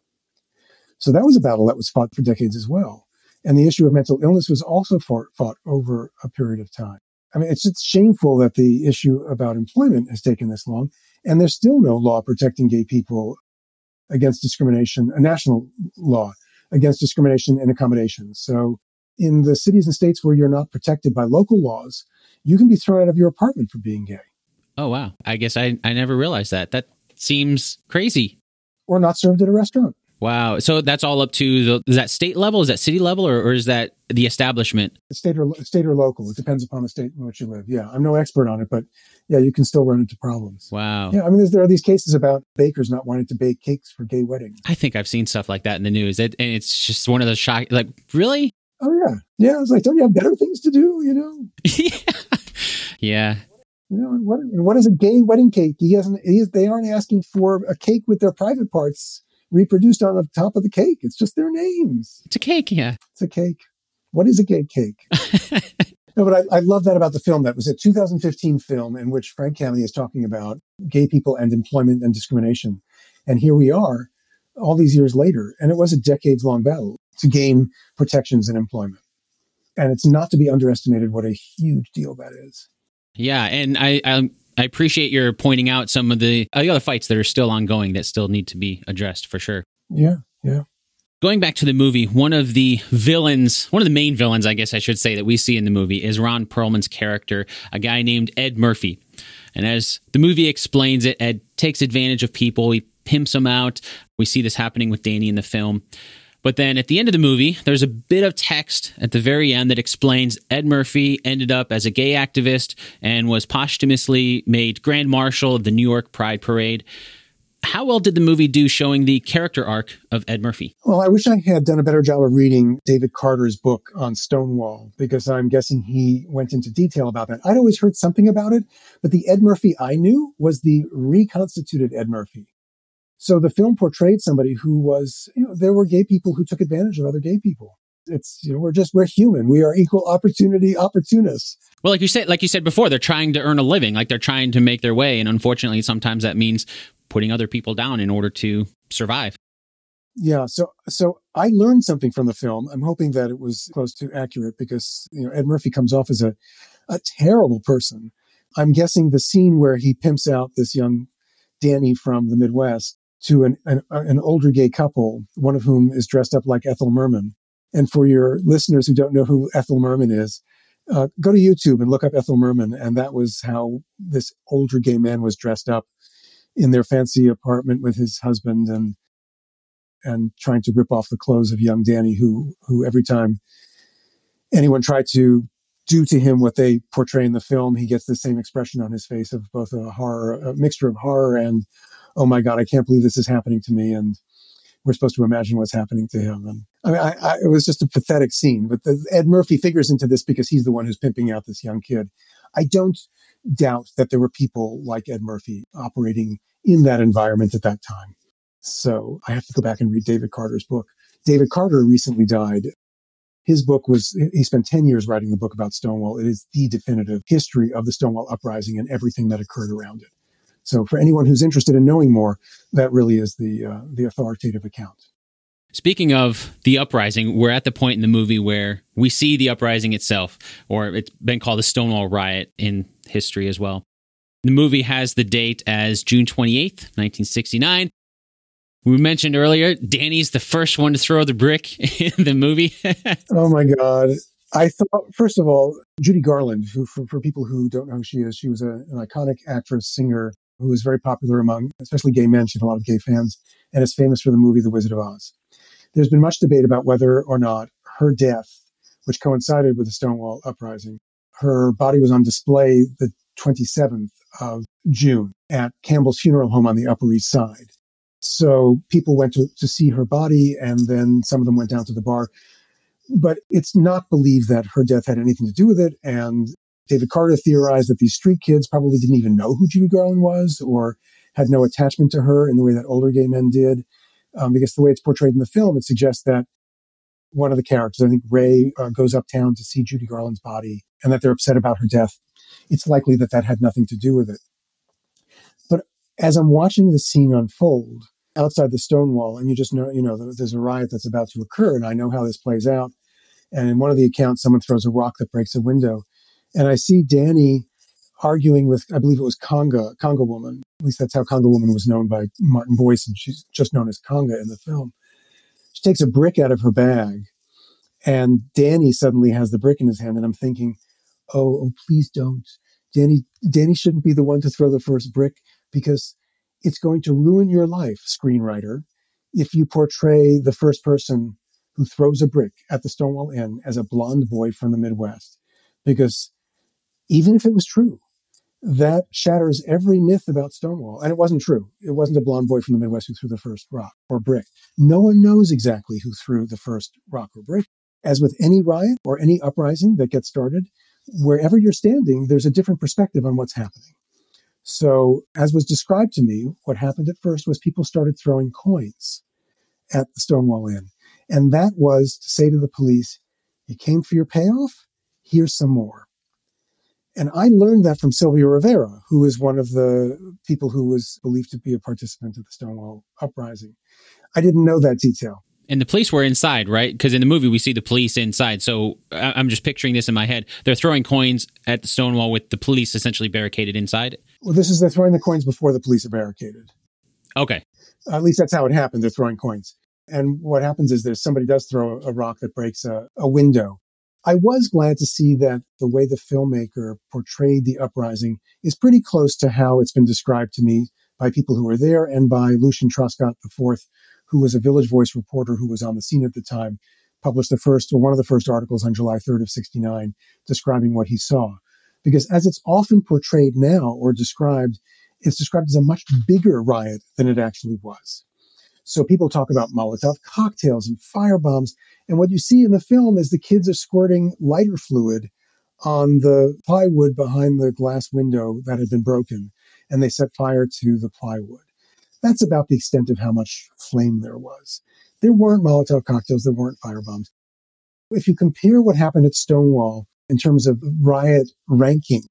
So that was a battle that was fought for decades as well. And the issue of mental illness was also fought over a period of time. I mean, it's just shameful that the issue about employment has taken this long, and there's still no law protecting gay people against discrimination, a national law against discrimination in accommodations. So in the cities and states where you're not protected by local laws, you can be thrown out of your apartment for being gay. Oh, wow. I guess I never realized that. That seems crazy. Or not served at a restaurant. Wow. So that's all up to is that state level? Is that city level? Or is that the establishment? State or local. It depends upon the state in which you live. Yeah. I'm no expert on it, but yeah, you can still run into problems. Wow. Yeah. I mean, there are these cases about bakers not wanting to bake cakes for gay weddings. I think I've seen stuff like that in the news. And it's just one of those like, really? Oh, yeah. Yeah. I was like, don't you have better things to do, Yeah. What is a gay wedding cake? They aren't asking for a cake with their private parts reproduced on the top of the cake. It's just their names. It's a cake, yeah. It's a cake. What is a gay cake? No, but I love that about the film. That was a 2015 film in which Frank Kameny is talking about gay people and employment and discrimination. And here we are, all these years later, and it was a decades-long battle to gain protections in employment. And it's not to be underestimated what a huge deal that is. Yeah, and I appreciate your pointing out some of the other fights that are still ongoing that still need to be addressed for sure. Yeah. Going back to the movie, one of the main villains, I guess I should say, that we see in the movie is Ron Perlman's character, a guy named Ed Murphy. And as the movie explains it, Ed takes advantage of people. He pimps them out. We see this happening with Danny in the film. But then at the end of the movie, there's a bit of text at the very end that explains Ed Murphy ended up as a gay activist and was posthumously made Grand Marshal of the New York Pride Parade. How well did the movie do showing the character arc of Ed Murphy? Well, I wish I had done a better job of reading David Carter's book on Stonewall, because I'm guessing he went into detail about that. I'd always heard something about it, but the Ed Murphy I knew was the reconstituted Ed Murphy. So the film portrayed somebody who was, there were gay people who took advantage of other gay people. It's, we're human. We are equal opportunity opportunists. Well, like you said before, they're trying to earn a living, like they're trying to make their way. And unfortunately, sometimes that means putting other people down in order to survive. Yeah, so I learned something from the film. I'm hoping that it was close to accurate because Ed Murphy comes off as a terrible person. I'm guessing the scene where he pimps out this young Danny from the Midwest to an older gay couple, one of whom is dressed up like Ethel Merman. And for your listeners who don't know who Ethel Merman is, go to YouTube and look up Ethel Merman. And that was how this older gay man was dressed up in their fancy apartment with his husband and trying to rip off the clothes of young Danny, who every time anyone tried to do to him what they portray in the film, he gets the same expression on his face of both a mixture of horror and, oh my God, I can't believe this is happening to me. And we're supposed to imagine what's happening to him. And I mean, it was just a pathetic scene, but Ed Murphy figures into this because he's the one who's pimping out this young kid. I don't doubt that there were people like Ed Murphy operating in that environment at that time. So I have to go back and read David Carter's book. David Carter recently died. His book he spent 10 years writing the book about Stonewall. It is the definitive history of the Stonewall Uprising and everything that occurred around it. So for anyone who's interested in knowing more, that really is the authoritative account. Speaking of the uprising, we're at the point in the movie where we see the uprising itself, or it's been called the Stonewall Riot in history as well. The movie has the date as June 28th, 1969. We mentioned earlier, Danny's the first one to throw the brick in the movie. Oh my God. I thought, first of all, Judy Garland, who, for people who don't know who she is, she was an iconic actress, singer, who was very popular among, especially gay men. She had a lot of gay fans and is famous for the movie The Wizard of Oz. There's been much debate about whether or not her death, which coincided with the Stonewall Uprising, her body was on display the 27th of June at Campbell's Funeral Home on the Upper East Side. So people went to see her body, and then some of them went down to the bar. But it's not believed that her death had anything to do with it. And David Carter theorized that these street kids probably didn't even know who Judy Garland was or had no attachment to her in the way that older gay men did. Because the way it's portrayed in the film, it suggests that one of the characters, I think Ray, goes uptown to see Judy Garland's body and that they're upset about her death. It's likely that that had nothing to do with it. But as I'm watching the scene unfold outside the Stonewall, and you just know, there's a riot that's about to occur, and I know how this plays out. And in one of the accounts, someone throws a rock that breaks a window. And I see Danny arguing with, I believe it was Conga Woman. At least that's how Conga Woman was known by Martin Boyce, and she's just known as Conga in the film. She takes a brick out of her bag, and Danny suddenly has the brick in his hand, and I'm thinking, oh, please don't. Danny shouldn't be the one to throw the first brick, because it's going to ruin your life, screenwriter, if you portray the first person who throws a brick at the Stonewall Inn as a blonde boy from the Midwest. Because even if it was true, that shatters every myth about Stonewall. And it wasn't true. It wasn't a blonde boy from the Midwest who threw the first rock or brick. No one knows exactly who threw the first rock or brick. As with any riot or any uprising that gets started, wherever you're standing, there's a different perspective on what's happening. So, as was described to me, what happened at first was people started throwing coins at the Stonewall Inn. And that was to say to the police, you came for your payoff? Here's some more. And I learned that from Sylvia Rivera, who is one of the people who was believed to be a participant of the Stonewall Uprising. I didn't know that detail. And the police were inside, right? Because in the movie, we see the police inside. So I'm just picturing this in my head. They're throwing coins at the Stonewall with the police essentially barricaded inside. Well, they're throwing the coins before the police are barricaded. Okay. At least that's how it happened. They're throwing coins. And what happens is somebody does throw a rock that breaks a window. I was glad to see that the way the filmmaker portrayed the uprising is pretty close to how it's been described to me by people who were there and by Lucian Truscott IV, who was a Village Voice reporter who was on the scene at the time, published one of the first articles on July 3rd of 69 describing what he saw. Because as it's often portrayed now or described, it's described as a much bigger riot than it actually was. So people talk about Molotov cocktails and firebombs. And what you see in the film is the kids are squirting lighter fluid on the plywood behind the glass window that had been broken. And they set fire to the plywood. That's about the extent of how much flame there was. There weren't Molotov cocktails. There weren't firebombs. If you compare what happened at Stonewall in terms of riot ranking,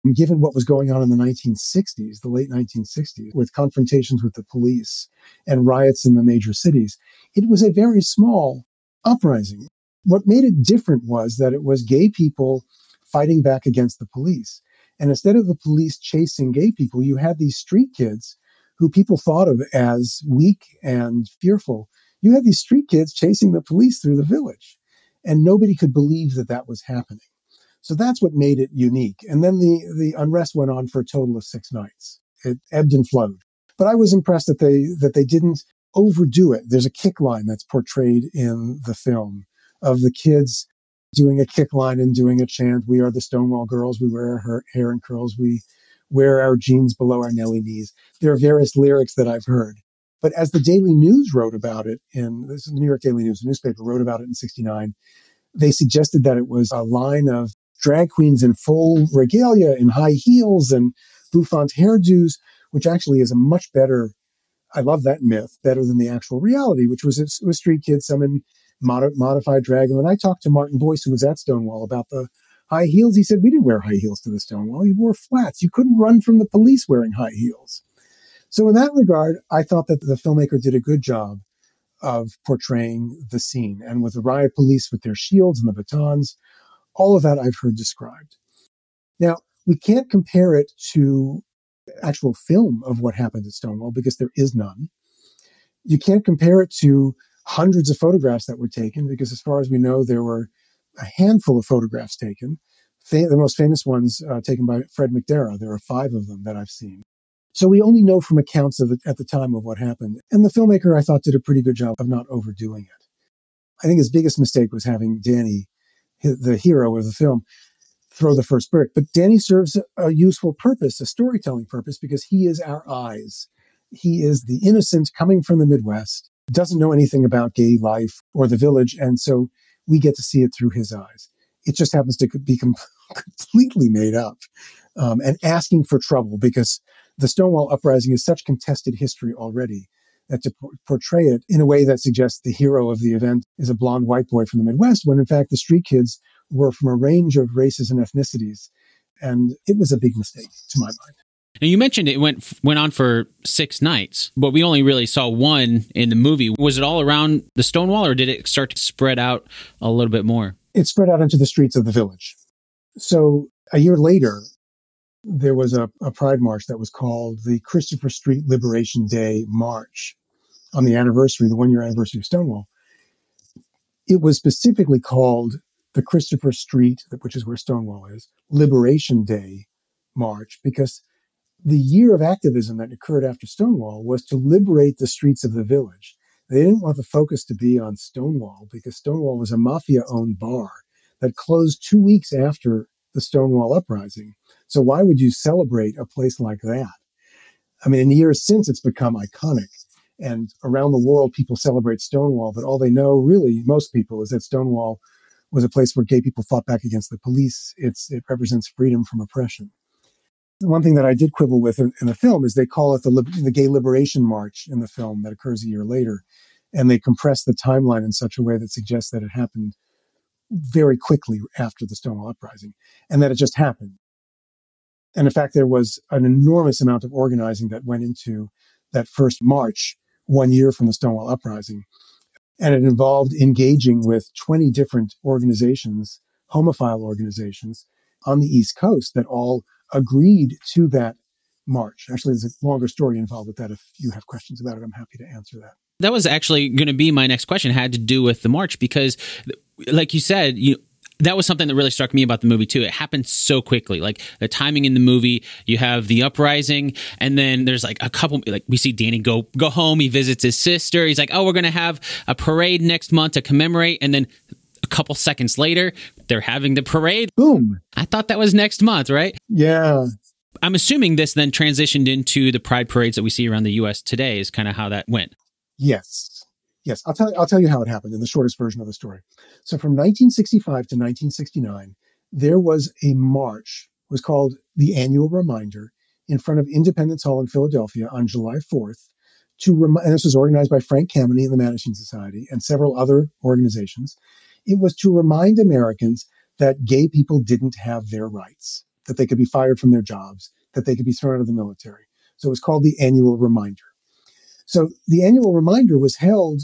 Given what was going on in the 1960s, the late 1960s, with confrontations with the police and riots in the major cities, it was a very small uprising. What made it different was that it was gay people fighting back against the police. And instead of the police chasing gay people, you had these street kids who people thought of as weak and fearful. You had these street kids chasing the police through the village, and nobody could believe that that was happening. So that's what made it unique. And then the unrest went on for a total of 6 nights. It ebbed and flowed. But I was impressed that they didn't overdo it. There's a kick line that's portrayed in the film of the kids doing a kick line and doing a chant. We are the Stonewall Girls. We wear our hair in curls. We wear our jeans below our Nelly knees. There are various lyrics that I've heard. But as the Daily News wrote about it, this is the New York Daily News, the newspaper wrote about it in 1969, they suggested that it was a line of drag queens in full regalia, in high heels and bouffant hairdos, which actually is a much better, I love that myth, better than the actual reality, which was street kids, some in modified drag. And when I talked to Martin Boyce, who was at Stonewall, about the high heels, he said, we didn't wear high heels to the Stonewall. You wore flats. You couldn't run from the police wearing high heels. So in that regard, I thought that the filmmaker did a good job of portraying the scene. And with the riot police with their shields and the batons, all of that I've heard described. Now, we can't compare it to actual film of what happened at Stonewall because there is none. You can't compare it to hundreds of photographs that were taken because as far as we know, there were a handful of photographs taken. The most famous ones taken by Fred McDarrah. There are 5 of them that I've seen. So we only know from accounts of it at the time of what happened. And the filmmaker, I thought, did a pretty good job of not overdoing it. I think his biggest mistake was having Danny, the hero of the film, throw the first brick. But Danny serves a useful purpose, a storytelling purpose, because he is our eyes. He is the innocent coming from the Midwest, doesn't know anything about gay life or the village, and so we get to see it through his eyes. It just happens to be completely made up and asking for trouble because the Stonewall Uprising is such contested history already that to portray it in a way that suggests the hero of the event is a blonde white boy from the Midwest, when in fact the street kids were from a range of races and ethnicities. And it was a big mistake to my mind. Now, you mentioned it went on for 6 nights, but we only really saw one in the movie. Was it all around the Stonewall, or did it start to spread out a little bit more? It spread out into the streets of the village. So a year later, there was a pride march that was called the Christopher Street Liberation Day March on the anniversary, the 1-year anniversary of Stonewall. It was specifically called the Christopher Street, which is where Stonewall is, Liberation Day March, because the year of activism that occurred after Stonewall was to liberate the streets of the village. They didn't want the focus to be on Stonewall because Stonewall was a mafia-owned bar that closed 2 weeks after the Stonewall Uprising. So why would you celebrate a place like that? I mean, in the years since, it's become iconic. And around the world, people celebrate Stonewall, but all they know, really, most people, is that Stonewall was a place where gay people fought back against the police. It represents freedom from oppression. One thing that I did quibble with in the film is they call it the Gay Liberation March in the film that occurs a year later. And they compress the timeline in such a way that suggests that it happened very quickly after the Stonewall Uprising and that it just happened. And in fact, there was an enormous amount of organizing that went into that first march 1 year from the Stonewall Uprising. And it involved engaging with 20 different organizations, homophile organizations on the East Coast that all agreed to that march. Actually, there's a longer story involved with that. If you have questions about it, I'm happy to answer that. That was actually going to be my next question. It had to do with the march because, like you said, that was something that really struck me about the movie too. It happened so quickly. Like the timing in the movie, you have the uprising, and then there's like a couple. Like we see Danny go home. He visits his sister. He's like, "Oh, we're going to have a parade next month to commemorate," and then a couple seconds later, they're having the parade. Boom! I thought that was next month, right? Yeah. I'm assuming this then transitioned into the pride parades that we see around the U.S. today. Is kind of how that went. Yes. I'll tell you how it happened in the shortest version of the story. So from 1965 to 1969, there was a march. It was called the Annual Reminder in front of Independence Hall in Philadelphia on July 4th. And this was organized by Frank Kameny and the Mattachine Society and several other organizations. It was to remind Americans that gay people didn't have their rights. that they could be fired from their jobs, that they could be thrown out of the military. So it was called the Annual Reminder. So the Annual Reminder was held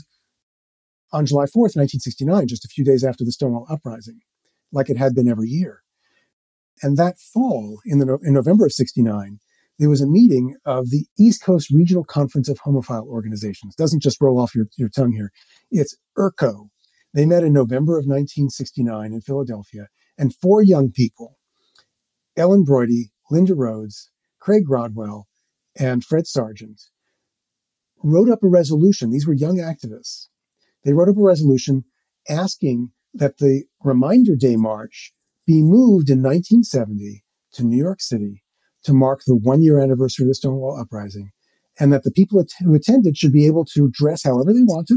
on July 4th, 1969, just a few days after the Stonewall Uprising, like it had been every year. And that fall, in November of 69, there was a meeting of the East Coast Regional Conference of Homophile Organizations. Doesn't just roll off your tongue here. It's ERCO. They met in November of 1969 in Philadelphia, and 4 young people, Ellen Broidy, Linda Rhodes, Craig Rodwell, and Fred Sargent, wrote up a resolution. These were young activists. They wrote up a resolution asking that the Reminder Day March be moved in 1970 to New York City to mark the 1-year anniversary of the Stonewall Uprising, and that the people who attended should be able to dress however they wanted,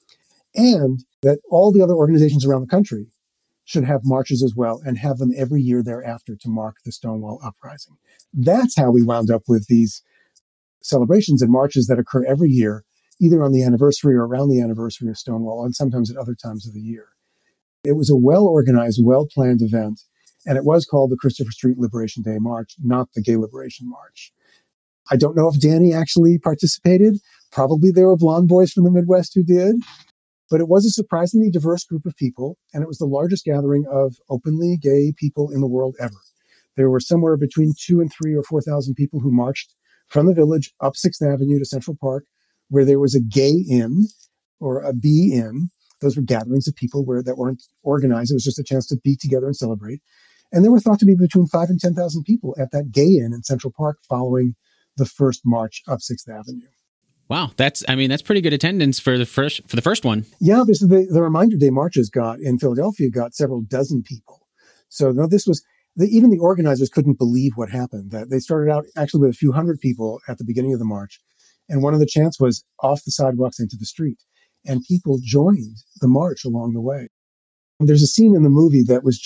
and that all the other organizations around the country should have marches as well and have them every year thereafter to mark the Stonewall Uprising. That's how we wound up with these celebrations and marches that occur every year, either on the anniversary or around the anniversary of Stonewall, and sometimes at other times of the year. It was a well-organized, well-planned event, and it was called the Christopher Street Liberation Day March, not the Gay Liberation March. I don't know if Danny actually participated. Probably there were blonde boys from the Midwest who did. But it was a surprisingly diverse group of people, and it was the largest gathering of openly gay people in the world ever. There were somewhere between 2,000 and 3,000 or 4,000 people who marched from the Village up 6th Avenue to Central Park, where there was a gay inn or a bee inn. Those were gatherings of people that weren't organized. It was just a chance to be together and celebrate. And there were thought to be between 5,000 and 10,000 people at that gay inn in Central Park following the first march up 6th Avenue. Wow, that's pretty good attendance for the first one. Yeah, because the Reminder Day marches in Philadelphia got several dozen people. So no, this was even the organizers couldn't believe what happened. That they started out actually with a few hundred people at the beginning of the march, and one of the chants was off the sidewalks into the street, and people joined the march along the way. There's a scene in the movie that was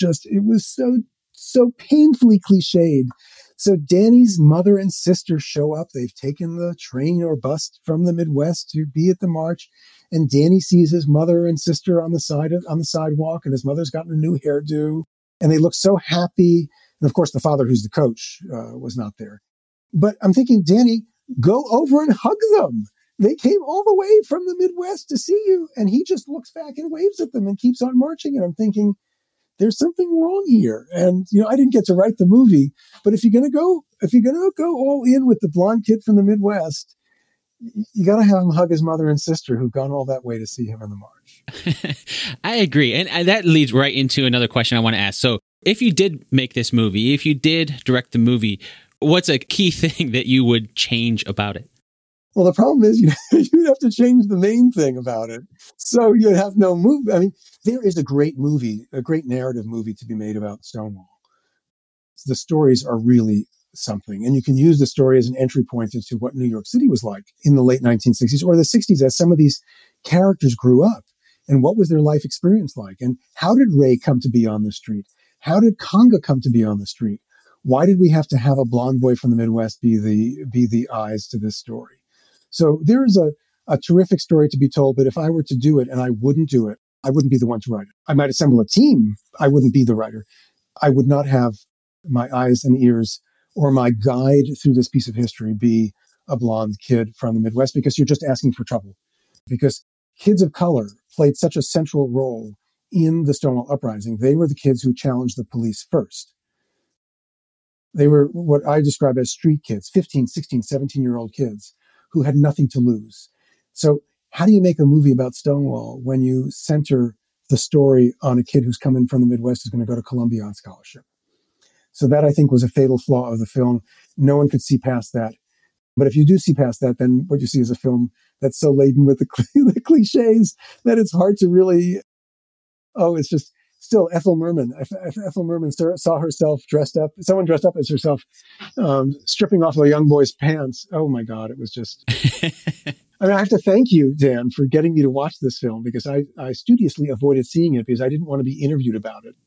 so painfully cliched. So Danny's mother and sister show up. They've taken the train or bus from the Midwest to be at the march. And Danny sees his mother and sister on the sidewalk, and his mother's gotten a new hairdo. And they look so happy. And of course, the father, who's the coach, was not there. But I'm thinking, Danny, go over and hug them. They came all the way from the Midwest to see you. And he just looks back and waves at them and keeps on marching. And I'm thinking, there's something wrong here. And, I didn't get to write the movie, but if you're going to go all in with the blonde kid from the Midwest, you got to have him hug his mother and sister who've gone all that way to see him in the march. I agree. And that leads right into another question I want to ask. So if you did make this movie, if you did direct the movie, what's a key thing that you would change about it? Well, the problem is you'd have to change the main thing about it. So you'd have no movie. I mean, there is a great narrative movie to be made about Stonewall. The stories are really something. And you can use the story as an entry point into what New York City was like in the late 1960s or the 60s as some of these characters grew up. And what was their life experience like? And how did Ray come to be on the street? How did Conga come to be on the street? Why did we have to have a blonde boy from the Midwest be the eyes to this story? So there is a terrific story to be told, but if I were to do it and I wouldn't do it, I wouldn't be the one to write it. I might assemble a team. I wouldn't be the writer. I would not have my eyes and ears or my guide through this piece of history be a blonde kid from the Midwest, because you're just asking for trouble. Because kids of color played such a central role in the Stonewall Uprising. They were the kids who challenged the police first. They were what I describe as street kids, 15, 16, 17-year-old kids who had nothing to lose. So how do you make a movie about Stonewall when you center the story on a kid who's coming from the Midwest who's going to go to Columbia on scholarship? So that, I think, was a fatal flaw of the film. No one could see past that. But if you do see past that, then what you see is a film that's so laden with the cliches that it's hard to really, it's just still Ethel Merman. Ethel Merman saw herself someone dressed up as herself, stripping off a young boy's pants. Oh my God, it was just... I mean, I have to thank you, Dan, for getting me to watch this film, because I studiously avoided seeing it because I didn't want to be interviewed about it.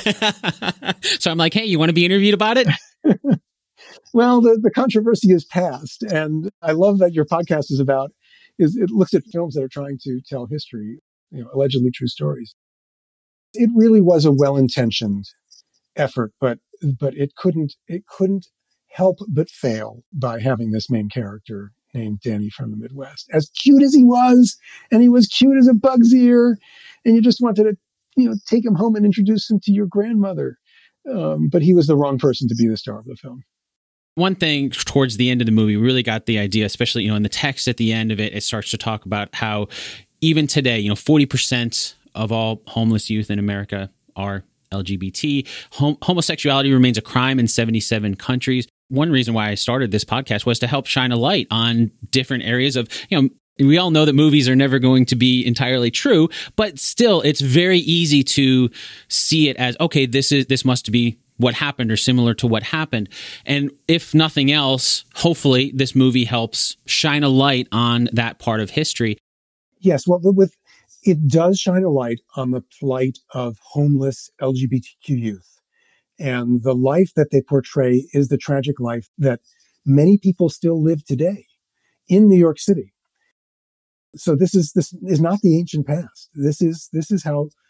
So I'm like, hey, you want to be interviewed about it? Well, the controversy is past, and I love that your podcast it looks at films that are trying to tell history, allegedly true stories. It really was a well-intentioned effort, but it couldn't help but fail by having this main character named Danny from the Midwest. As cute as he was, and he was cute as a bug's ear, and you just wanted to, take him home and introduce him to your grandmother. But he was the wrong person to be the star of the film. One thing towards the end of the movie really got the idea, especially, in the text at the end of it, it starts to talk about how even today, 40% of all homeless youth in America are LGBT. Homosexuality remains a crime in 77 countries. One reason why I started this podcast was to help shine a light on different areas of, we all know that movies are never going to be entirely true, but still it's very easy to see it as, okay, this must be what happened or similar to what happened. And if nothing else, hopefully this movie helps shine a light on that part of history. Yes, well, it does shine a light on the plight of homeless LGBTQ youth. And the life that they portray is the tragic life that many people still live today in New York City. So this is not the ancient past. This is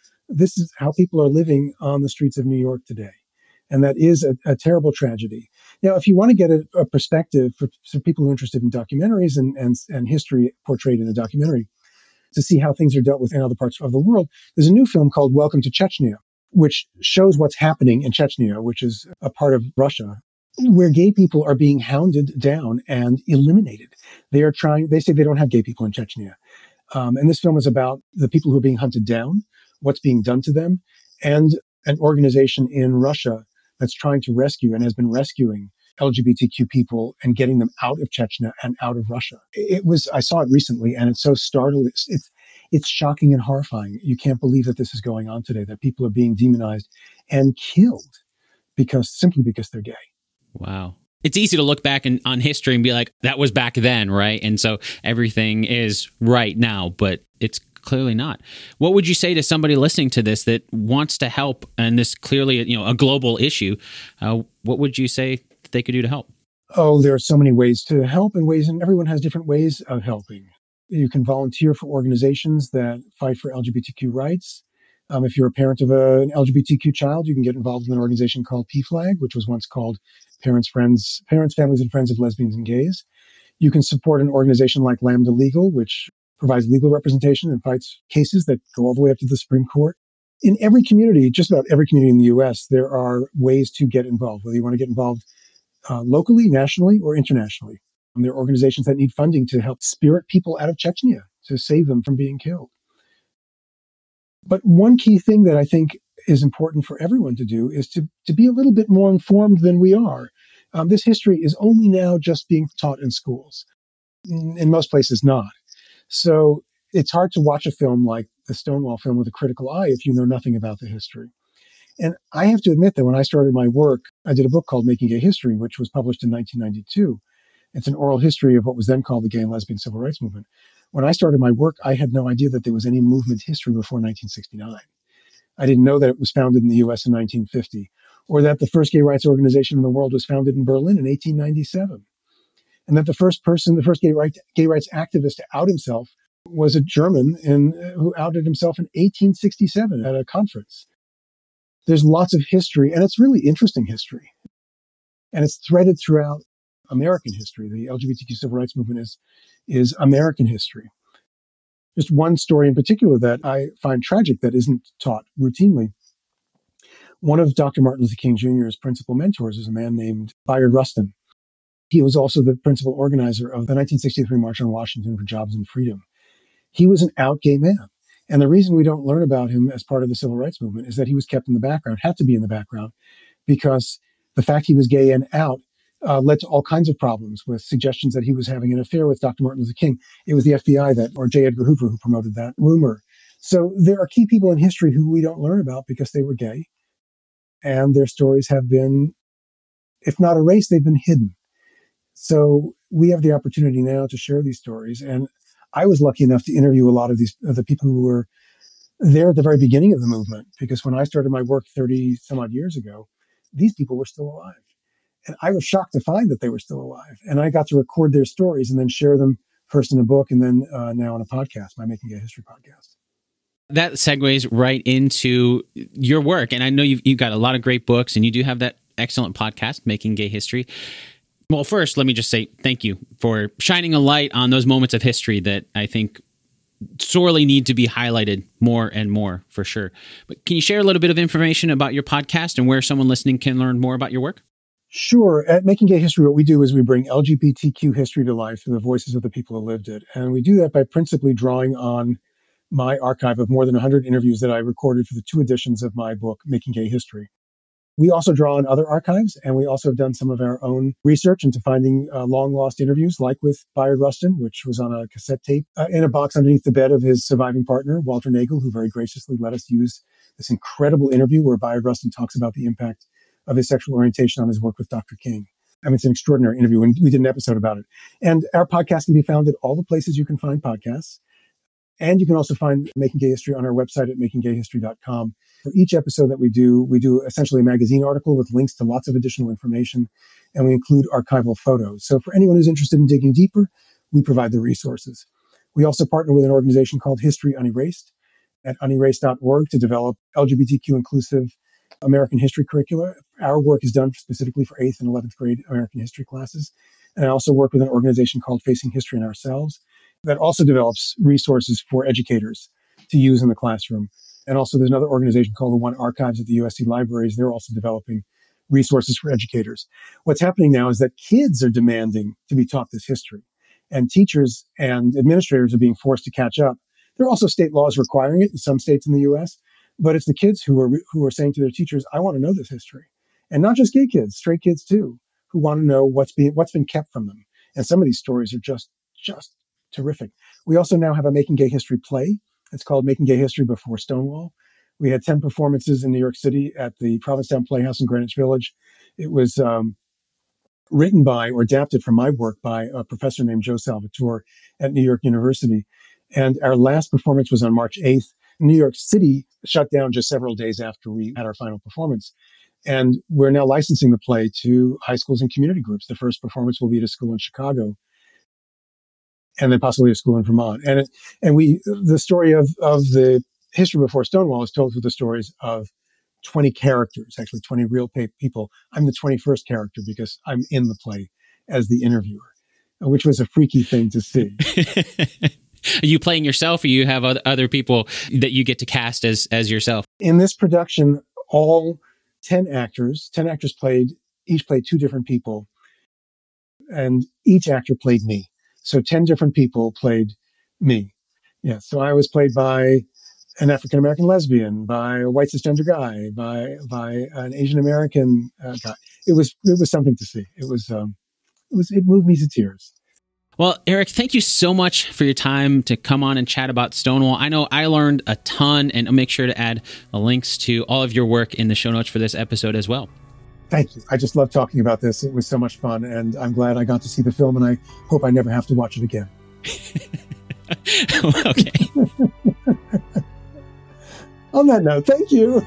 how people are living on the streets of New York today. And that is a terrible tragedy. Now, if you want to get a perspective for people who are interested in documentaries and history portrayed in a documentary, to see how things are dealt with in other parts of the world, there's a new film called Welcome to Chechnya, which shows what's happening in Chechnya, which is a part of Russia, where gay people are being hounded down and eliminated. They say they don't have gay people in Chechnya. And this film is about the people who are being hunted down, what's being done to them, and an organization in Russia that's trying to rescue and has been rescuing LGBTQ people and getting them out of Chechnya and out of Russia. I saw it recently, and it's so startling. It's shocking and horrifying. You can't believe that this is going on today, that people are being demonized and killed simply because they're gay. Wow. It's easy to look back on history and be like, that was back then, right? And so everything is right now, but it's clearly not. What would you say to somebody listening to this that wants to help, and this clearly, a global issue? What would you say that they could do to help? Oh, there are so many ways to help, and everyone has different ways of helping. You can volunteer for organizations that fight for LGBTQ rights. If you're a parent of an LGBTQ child, you can get involved in an organization called PFLAG, which was once called Parents, Families, and Friends of Lesbians and Gays. You can support an organization like Lambda Legal, which provides legal representation and fights cases that go all the way up to the Supreme Court. In every community, just about every community in the U.S., there are ways to get involved, whether you want to get involved locally, nationally, or internationally. And there are organizations that need funding to help spirit people out of Chechnya, to save them from being killed. But one key thing that I think is important for everyone to do is to be a little bit more informed than we are. This history is only now just being taught in schools. In most places, not. So it's hard to watch a film like the Stonewall film with a critical eye if you know nothing about the history. And I have to admit that when I started my work, I did a book called Making Gay History, which was published in 1992. It's an oral history of what was then called the gay and lesbian civil rights movement. When I started my work, I had no idea that there was any movement history before 1969. I didn't know that it was founded in the U.S. in 1950, or that the first gay rights organization in the world was founded in Berlin in 1897, and that the first gay rights activist to out himself was a German who outed himself in 1867 at a conference. There's lots of history, and it's really interesting history. And it's threaded throughout American history. The LGBTQ civil rights movement is American history. Just one story in particular that I find tragic that isn't taught routinely. One of Dr. Martin Luther King Jr.'s principal mentors is a man named Bayard Rustin. He was also the principal organizer of the 1963 March on Washington for Jobs and Freedom. He was an out gay man. And the reason we don't learn about him as part of the civil rights movement is that he was kept in the background, had to be in the background, because the fact he was gay and out led to all kinds of problems with suggestions that he was having an affair with Dr. Martin Luther King. It was the FBI or J. Edgar Hoover who promoted that rumor. So there are key people in history who we don't learn about because they were gay. And their stories have been, if not erased, they've been hidden. So we have the opportunity now to share these stories. And I was lucky enough to interview a lot of the people who were there at the very beginning of the movement, because when I started my work 30 some odd years ago, these people were still alive. And I was shocked to find that they were still alive. And I got to record their stories and then share them first in a book and then now in a podcast, my Making Gay History podcast. That segues right into your work. And I know you've got a lot of great books, and you do have that excellent podcast, Making Gay History. Well, first, let me just say thank you for shining a light on those moments of history that I think sorely need to be highlighted more and more, for sure. But can you share a little bit of information about your podcast and where someone listening can learn more about your work? Sure. At Making Gay History, what we do is we bring LGBTQ history to life through the voices of the people who lived it. And we do that by principally drawing on my archive of more than 100 interviews that I recorded for the 2 editions of my book, Making Gay History. We also draw on other archives, and we also have done some of our own research into finding long-lost interviews, like with Bayard Rustin, which was on a cassette tape in a box underneath the bed of his surviving partner, Walter Nagel, who very graciously let us use this incredible interview where Bayard Rustin talks about the impact of his sexual orientation on his work with Dr. King. I mean, it's an extraordinary interview, and we did an episode about it. And our podcast can be found at all the places you can find podcasts. And you can also find Making Gay History on our website at makinggayhistory.com. For each episode that we do essentially a magazine article with links to lots of additional information, and we include archival photos. So for anyone who's interested in digging deeper, we provide the resources. We also partner with an organization called History Unerased at unerased.org to develop LGBTQ inclusive American history curricula. Our work is done specifically for 8th and 11th grade American history classes. And I also work with an organization called Facing History in Ourselves that also develops resources for educators to use in the classroom. And also there's another organization called the One Archives at the USC Libraries. They're also developing resources for educators. What's happening now is that kids are demanding to be taught this history, and teachers and administrators are being forced to catch up. There are also state laws requiring it in some states in the US, but it's the kids who are saying to their teachers, I want to know this history. And not just gay kids, straight kids too, who want to know what's been kept from them. And some of these stories are just terrific. We also now have a Making Gay History play. It's called Making Gay History Before Stonewall. We had 10 performances in New York City at the Provincetown Playhouse in Greenwich Village. It was written by or adapted from my work by a professor named Joe Salvatore at New York University. And our last performance was on March 8th. New York City shut down just several days after we had our final performance. And we're now licensing the play to high schools and community groups. The first performance will be at a school in Chicago, and then possibly a school in Vermont. And the story of the history before Stonewall is told through the stories of 20 characters, actually 20 real people. I'm the 21st character because I'm in the play as the interviewer, which was a freaky thing to see. Are you playing yourself, or you have other people that you get to cast as yourself? In this production, all 10 actors each played 2 different people, and each actor played me. So 10 different people played me. Yeah. So I was played by an African-American lesbian, by a white cisgender guy, by an Asian American guy. It was something to see. It moved me to tears. Well, Eric, thank you so much for your time to come on and chat about Stonewall. I know I learned a ton, and I'll make sure to add links to all of your work in the show notes for this episode as well. Thank you. I just love talking about this. It was so much fun, and I'm glad I got to see the film, and I hope I never have to watch it again. Okay. On that note, thank you.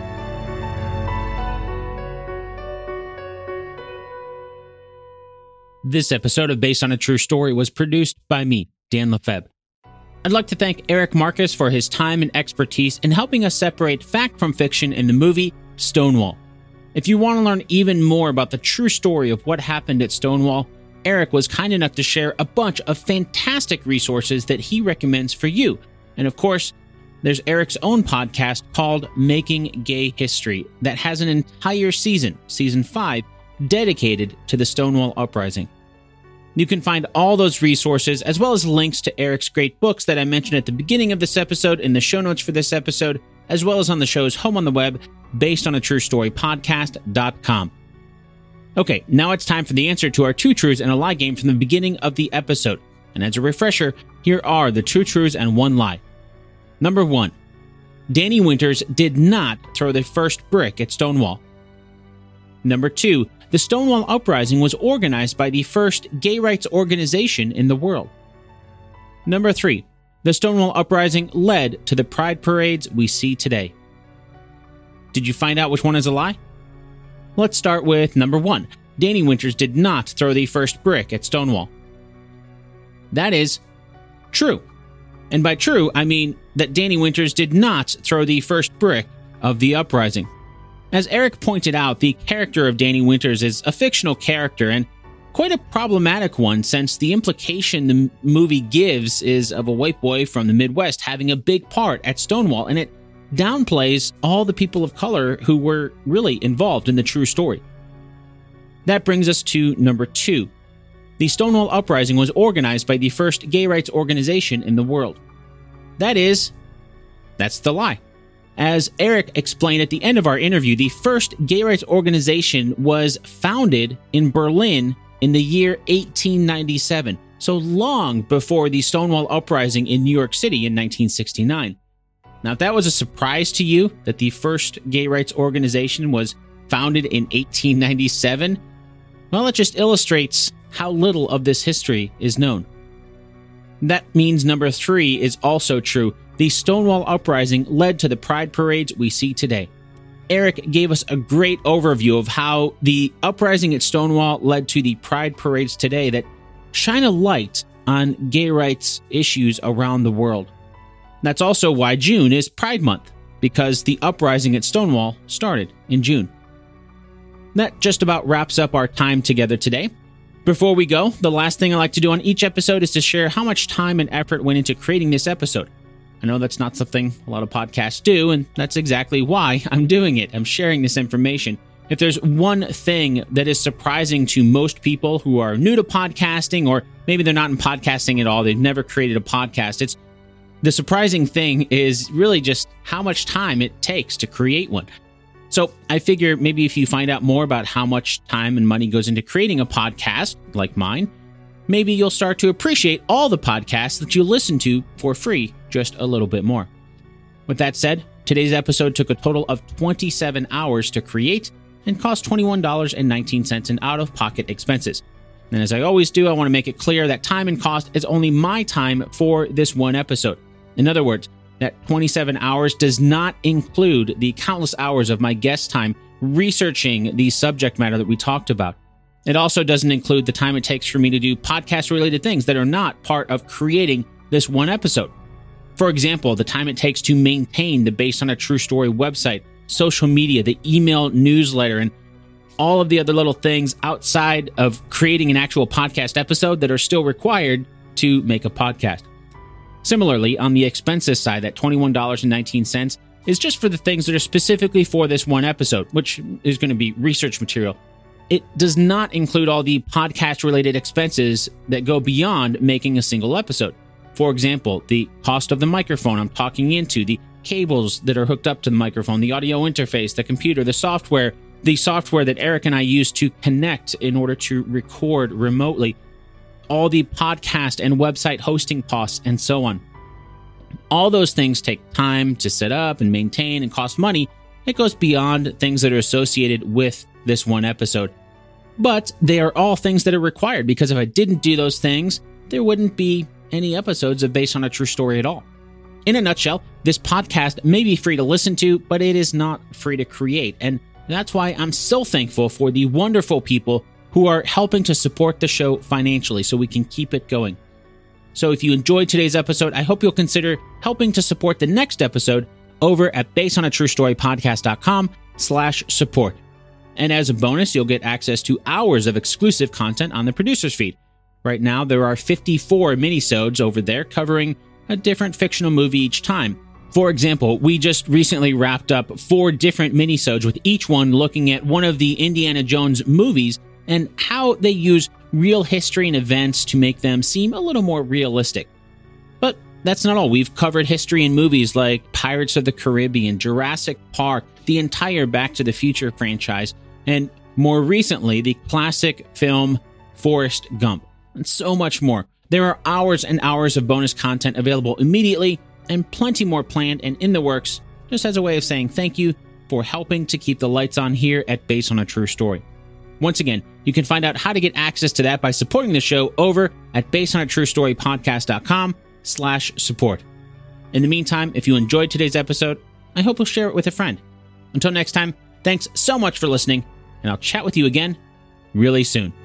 This episode of Based on a True Story was produced by me, Dan Lefebvre. I'd like to thank Eric Marcus for his time and expertise in helping us separate fact from fiction in the movie Stonewall. If you want to learn even more about the true story of what happened at Stonewall, Eric was kind enough to share a bunch of fantastic resources that he recommends for you. And of course, there's Eric's own podcast called Making Gay History that has an entire season 5, dedicated to the Stonewall Uprising. You can find all those resources, as well as links to Eric's great books that I mentioned at the beginning of this episode in the show notes for this episode, as well as on the show's home on the web, basedonatruestorypodcast.com. Okay, now it's time for the answer to our 2 truths and a lie game from the beginning of the episode. And as a refresher, here are the 2 truths and 1 lie. Number 1, Danny Winters did not throw the first brick at Stonewall. Number 2, the Stonewall Uprising was organized by the first gay rights organization in the world. Number 3, the Stonewall Uprising led to the pride parades we see today. Did you find out which one is a lie? Let's start with number 1. Danny Winters did not throw the first brick at Stonewall. That is true. And by true, I mean that Danny Winters did not throw the first brick of the uprising. As Eric pointed out, the character of Danny Winters is a fictional character and quite a problematic one, since the implication the movie gives is of a white boy from the Midwest having a big part at Stonewall, and it downplays all the people of color who were really involved in the true story. That brings us to number 2. The Stonewall Uprising was organized by the first gay rights organization in the world. That's the lie. As Eric explained at the end of our interview, the first gay rights organization was founded in Berlin in the year 1897, so long before the Stonewall Uprising in New York City in 1969. Now, if that was a surprise to you, that the first gay rights organization was founded in 1897, well, it just illustrates how little of this history is known. That means number 3 is also true. The Stonewall Uprising led to the pride parades we see today. Eric gave us a great overview of how the uprising at Stonewall led to the pride parades today that shine a light on gay rights issues around the world. That's also why June is Pride Month, because the uprising at Stonewall started in June. That just about wraps up our time together today. Before we go, the last thing I like to do on each episode is to share how much time and effort went into creating this episode. I know that's not something a lot of podcasts do, and that's exactly why I'm doing it. I'm sharing this information. If there's one thing that is surprising to most people who are new to podcasting, or maybe they're not in podcasting at all, they've never created a podcast, the surprising thing is really just how much time it takes to create one. So I figure maybe if you find out more about how much time and money goes into creating a podcast like mine, maybe you'll start to appreciate all the podcasts that you listen to for free just a little bit more. With that said, today's episode took a total of 27 hours to create and cost $21.19 in out-of-pocket expenses. And as I always do, I want to make it clear that time and cost is only my time for this one episode. In other words, that 27 hours does not include the countless hours of my guest time researching the subject matter that we talked about. It also doesn't include the time it takes for me to do podcast-related things that are not part of creating this one episode. For example, the time it takes to maintain the Based on a True Story website, social media, the email newsletter, and all of the other little things outside of creating an actual podcast episode that are still required to make a podcast. Similarly, on the expenses side, that $21.19 is just for the things that are specifically for this one episode, which is going to be research material. It does not include all the podcast-related expenses that go beyond making a single episode. For example, the cost of the microphone I'm talking into, the cables that are hooked up to the microphone, the audio interface, the computer, the software that Eric and I use to connect in order to record remotely, all the podcast and website hosting costs, and so on. All those things take time to set up and maintain and cost money. It goes beyond things that are associated with this one episode. But they are all things that are required, because if I didn't do those things, there wouldn't be any episodes of Based on a True Story at all. In a nutshell, this podcast may be free to listen to, but it is not free to create. And that's why I'm so thankful for the wonderful people who are helping to support the show financially so we can keep it going. So if you enjoyed today's episode, I hope you'll consider helping to support the next episode over at basedonatruestorypodcast.com/support. And as a bonus, you'll get access to hours of exclusive content on the producer's feed. Right now, there are 54 minisodes over there covering a different fictional movie each time. For example, we just recently wrapped up 4 different minisodes, with each one looking at one of the Indiana Jones movies and how they use real history and events to make them seem a little more realistic. But that's not all. We've covered history in movies like Pirates of the Caribbean, Jurassic Park, the entire Back to the Future franchise, and more recently, the classic film Forrest Gump, and so much more. There are hours and hours of bonus content available immediately, and plenty more planned and in the works, just as a way of saying thank you for helping to keep the lights on here at Based on a True Story. Once again, you can find out how to get access to that by supporting the show over at basedonatruestorypodcast.com/support. In the meantime, if you enjoyed today's episode, I hope you'll share it with a friend. Until next time, thanks so much for listening, and I'll chat with you again really soon.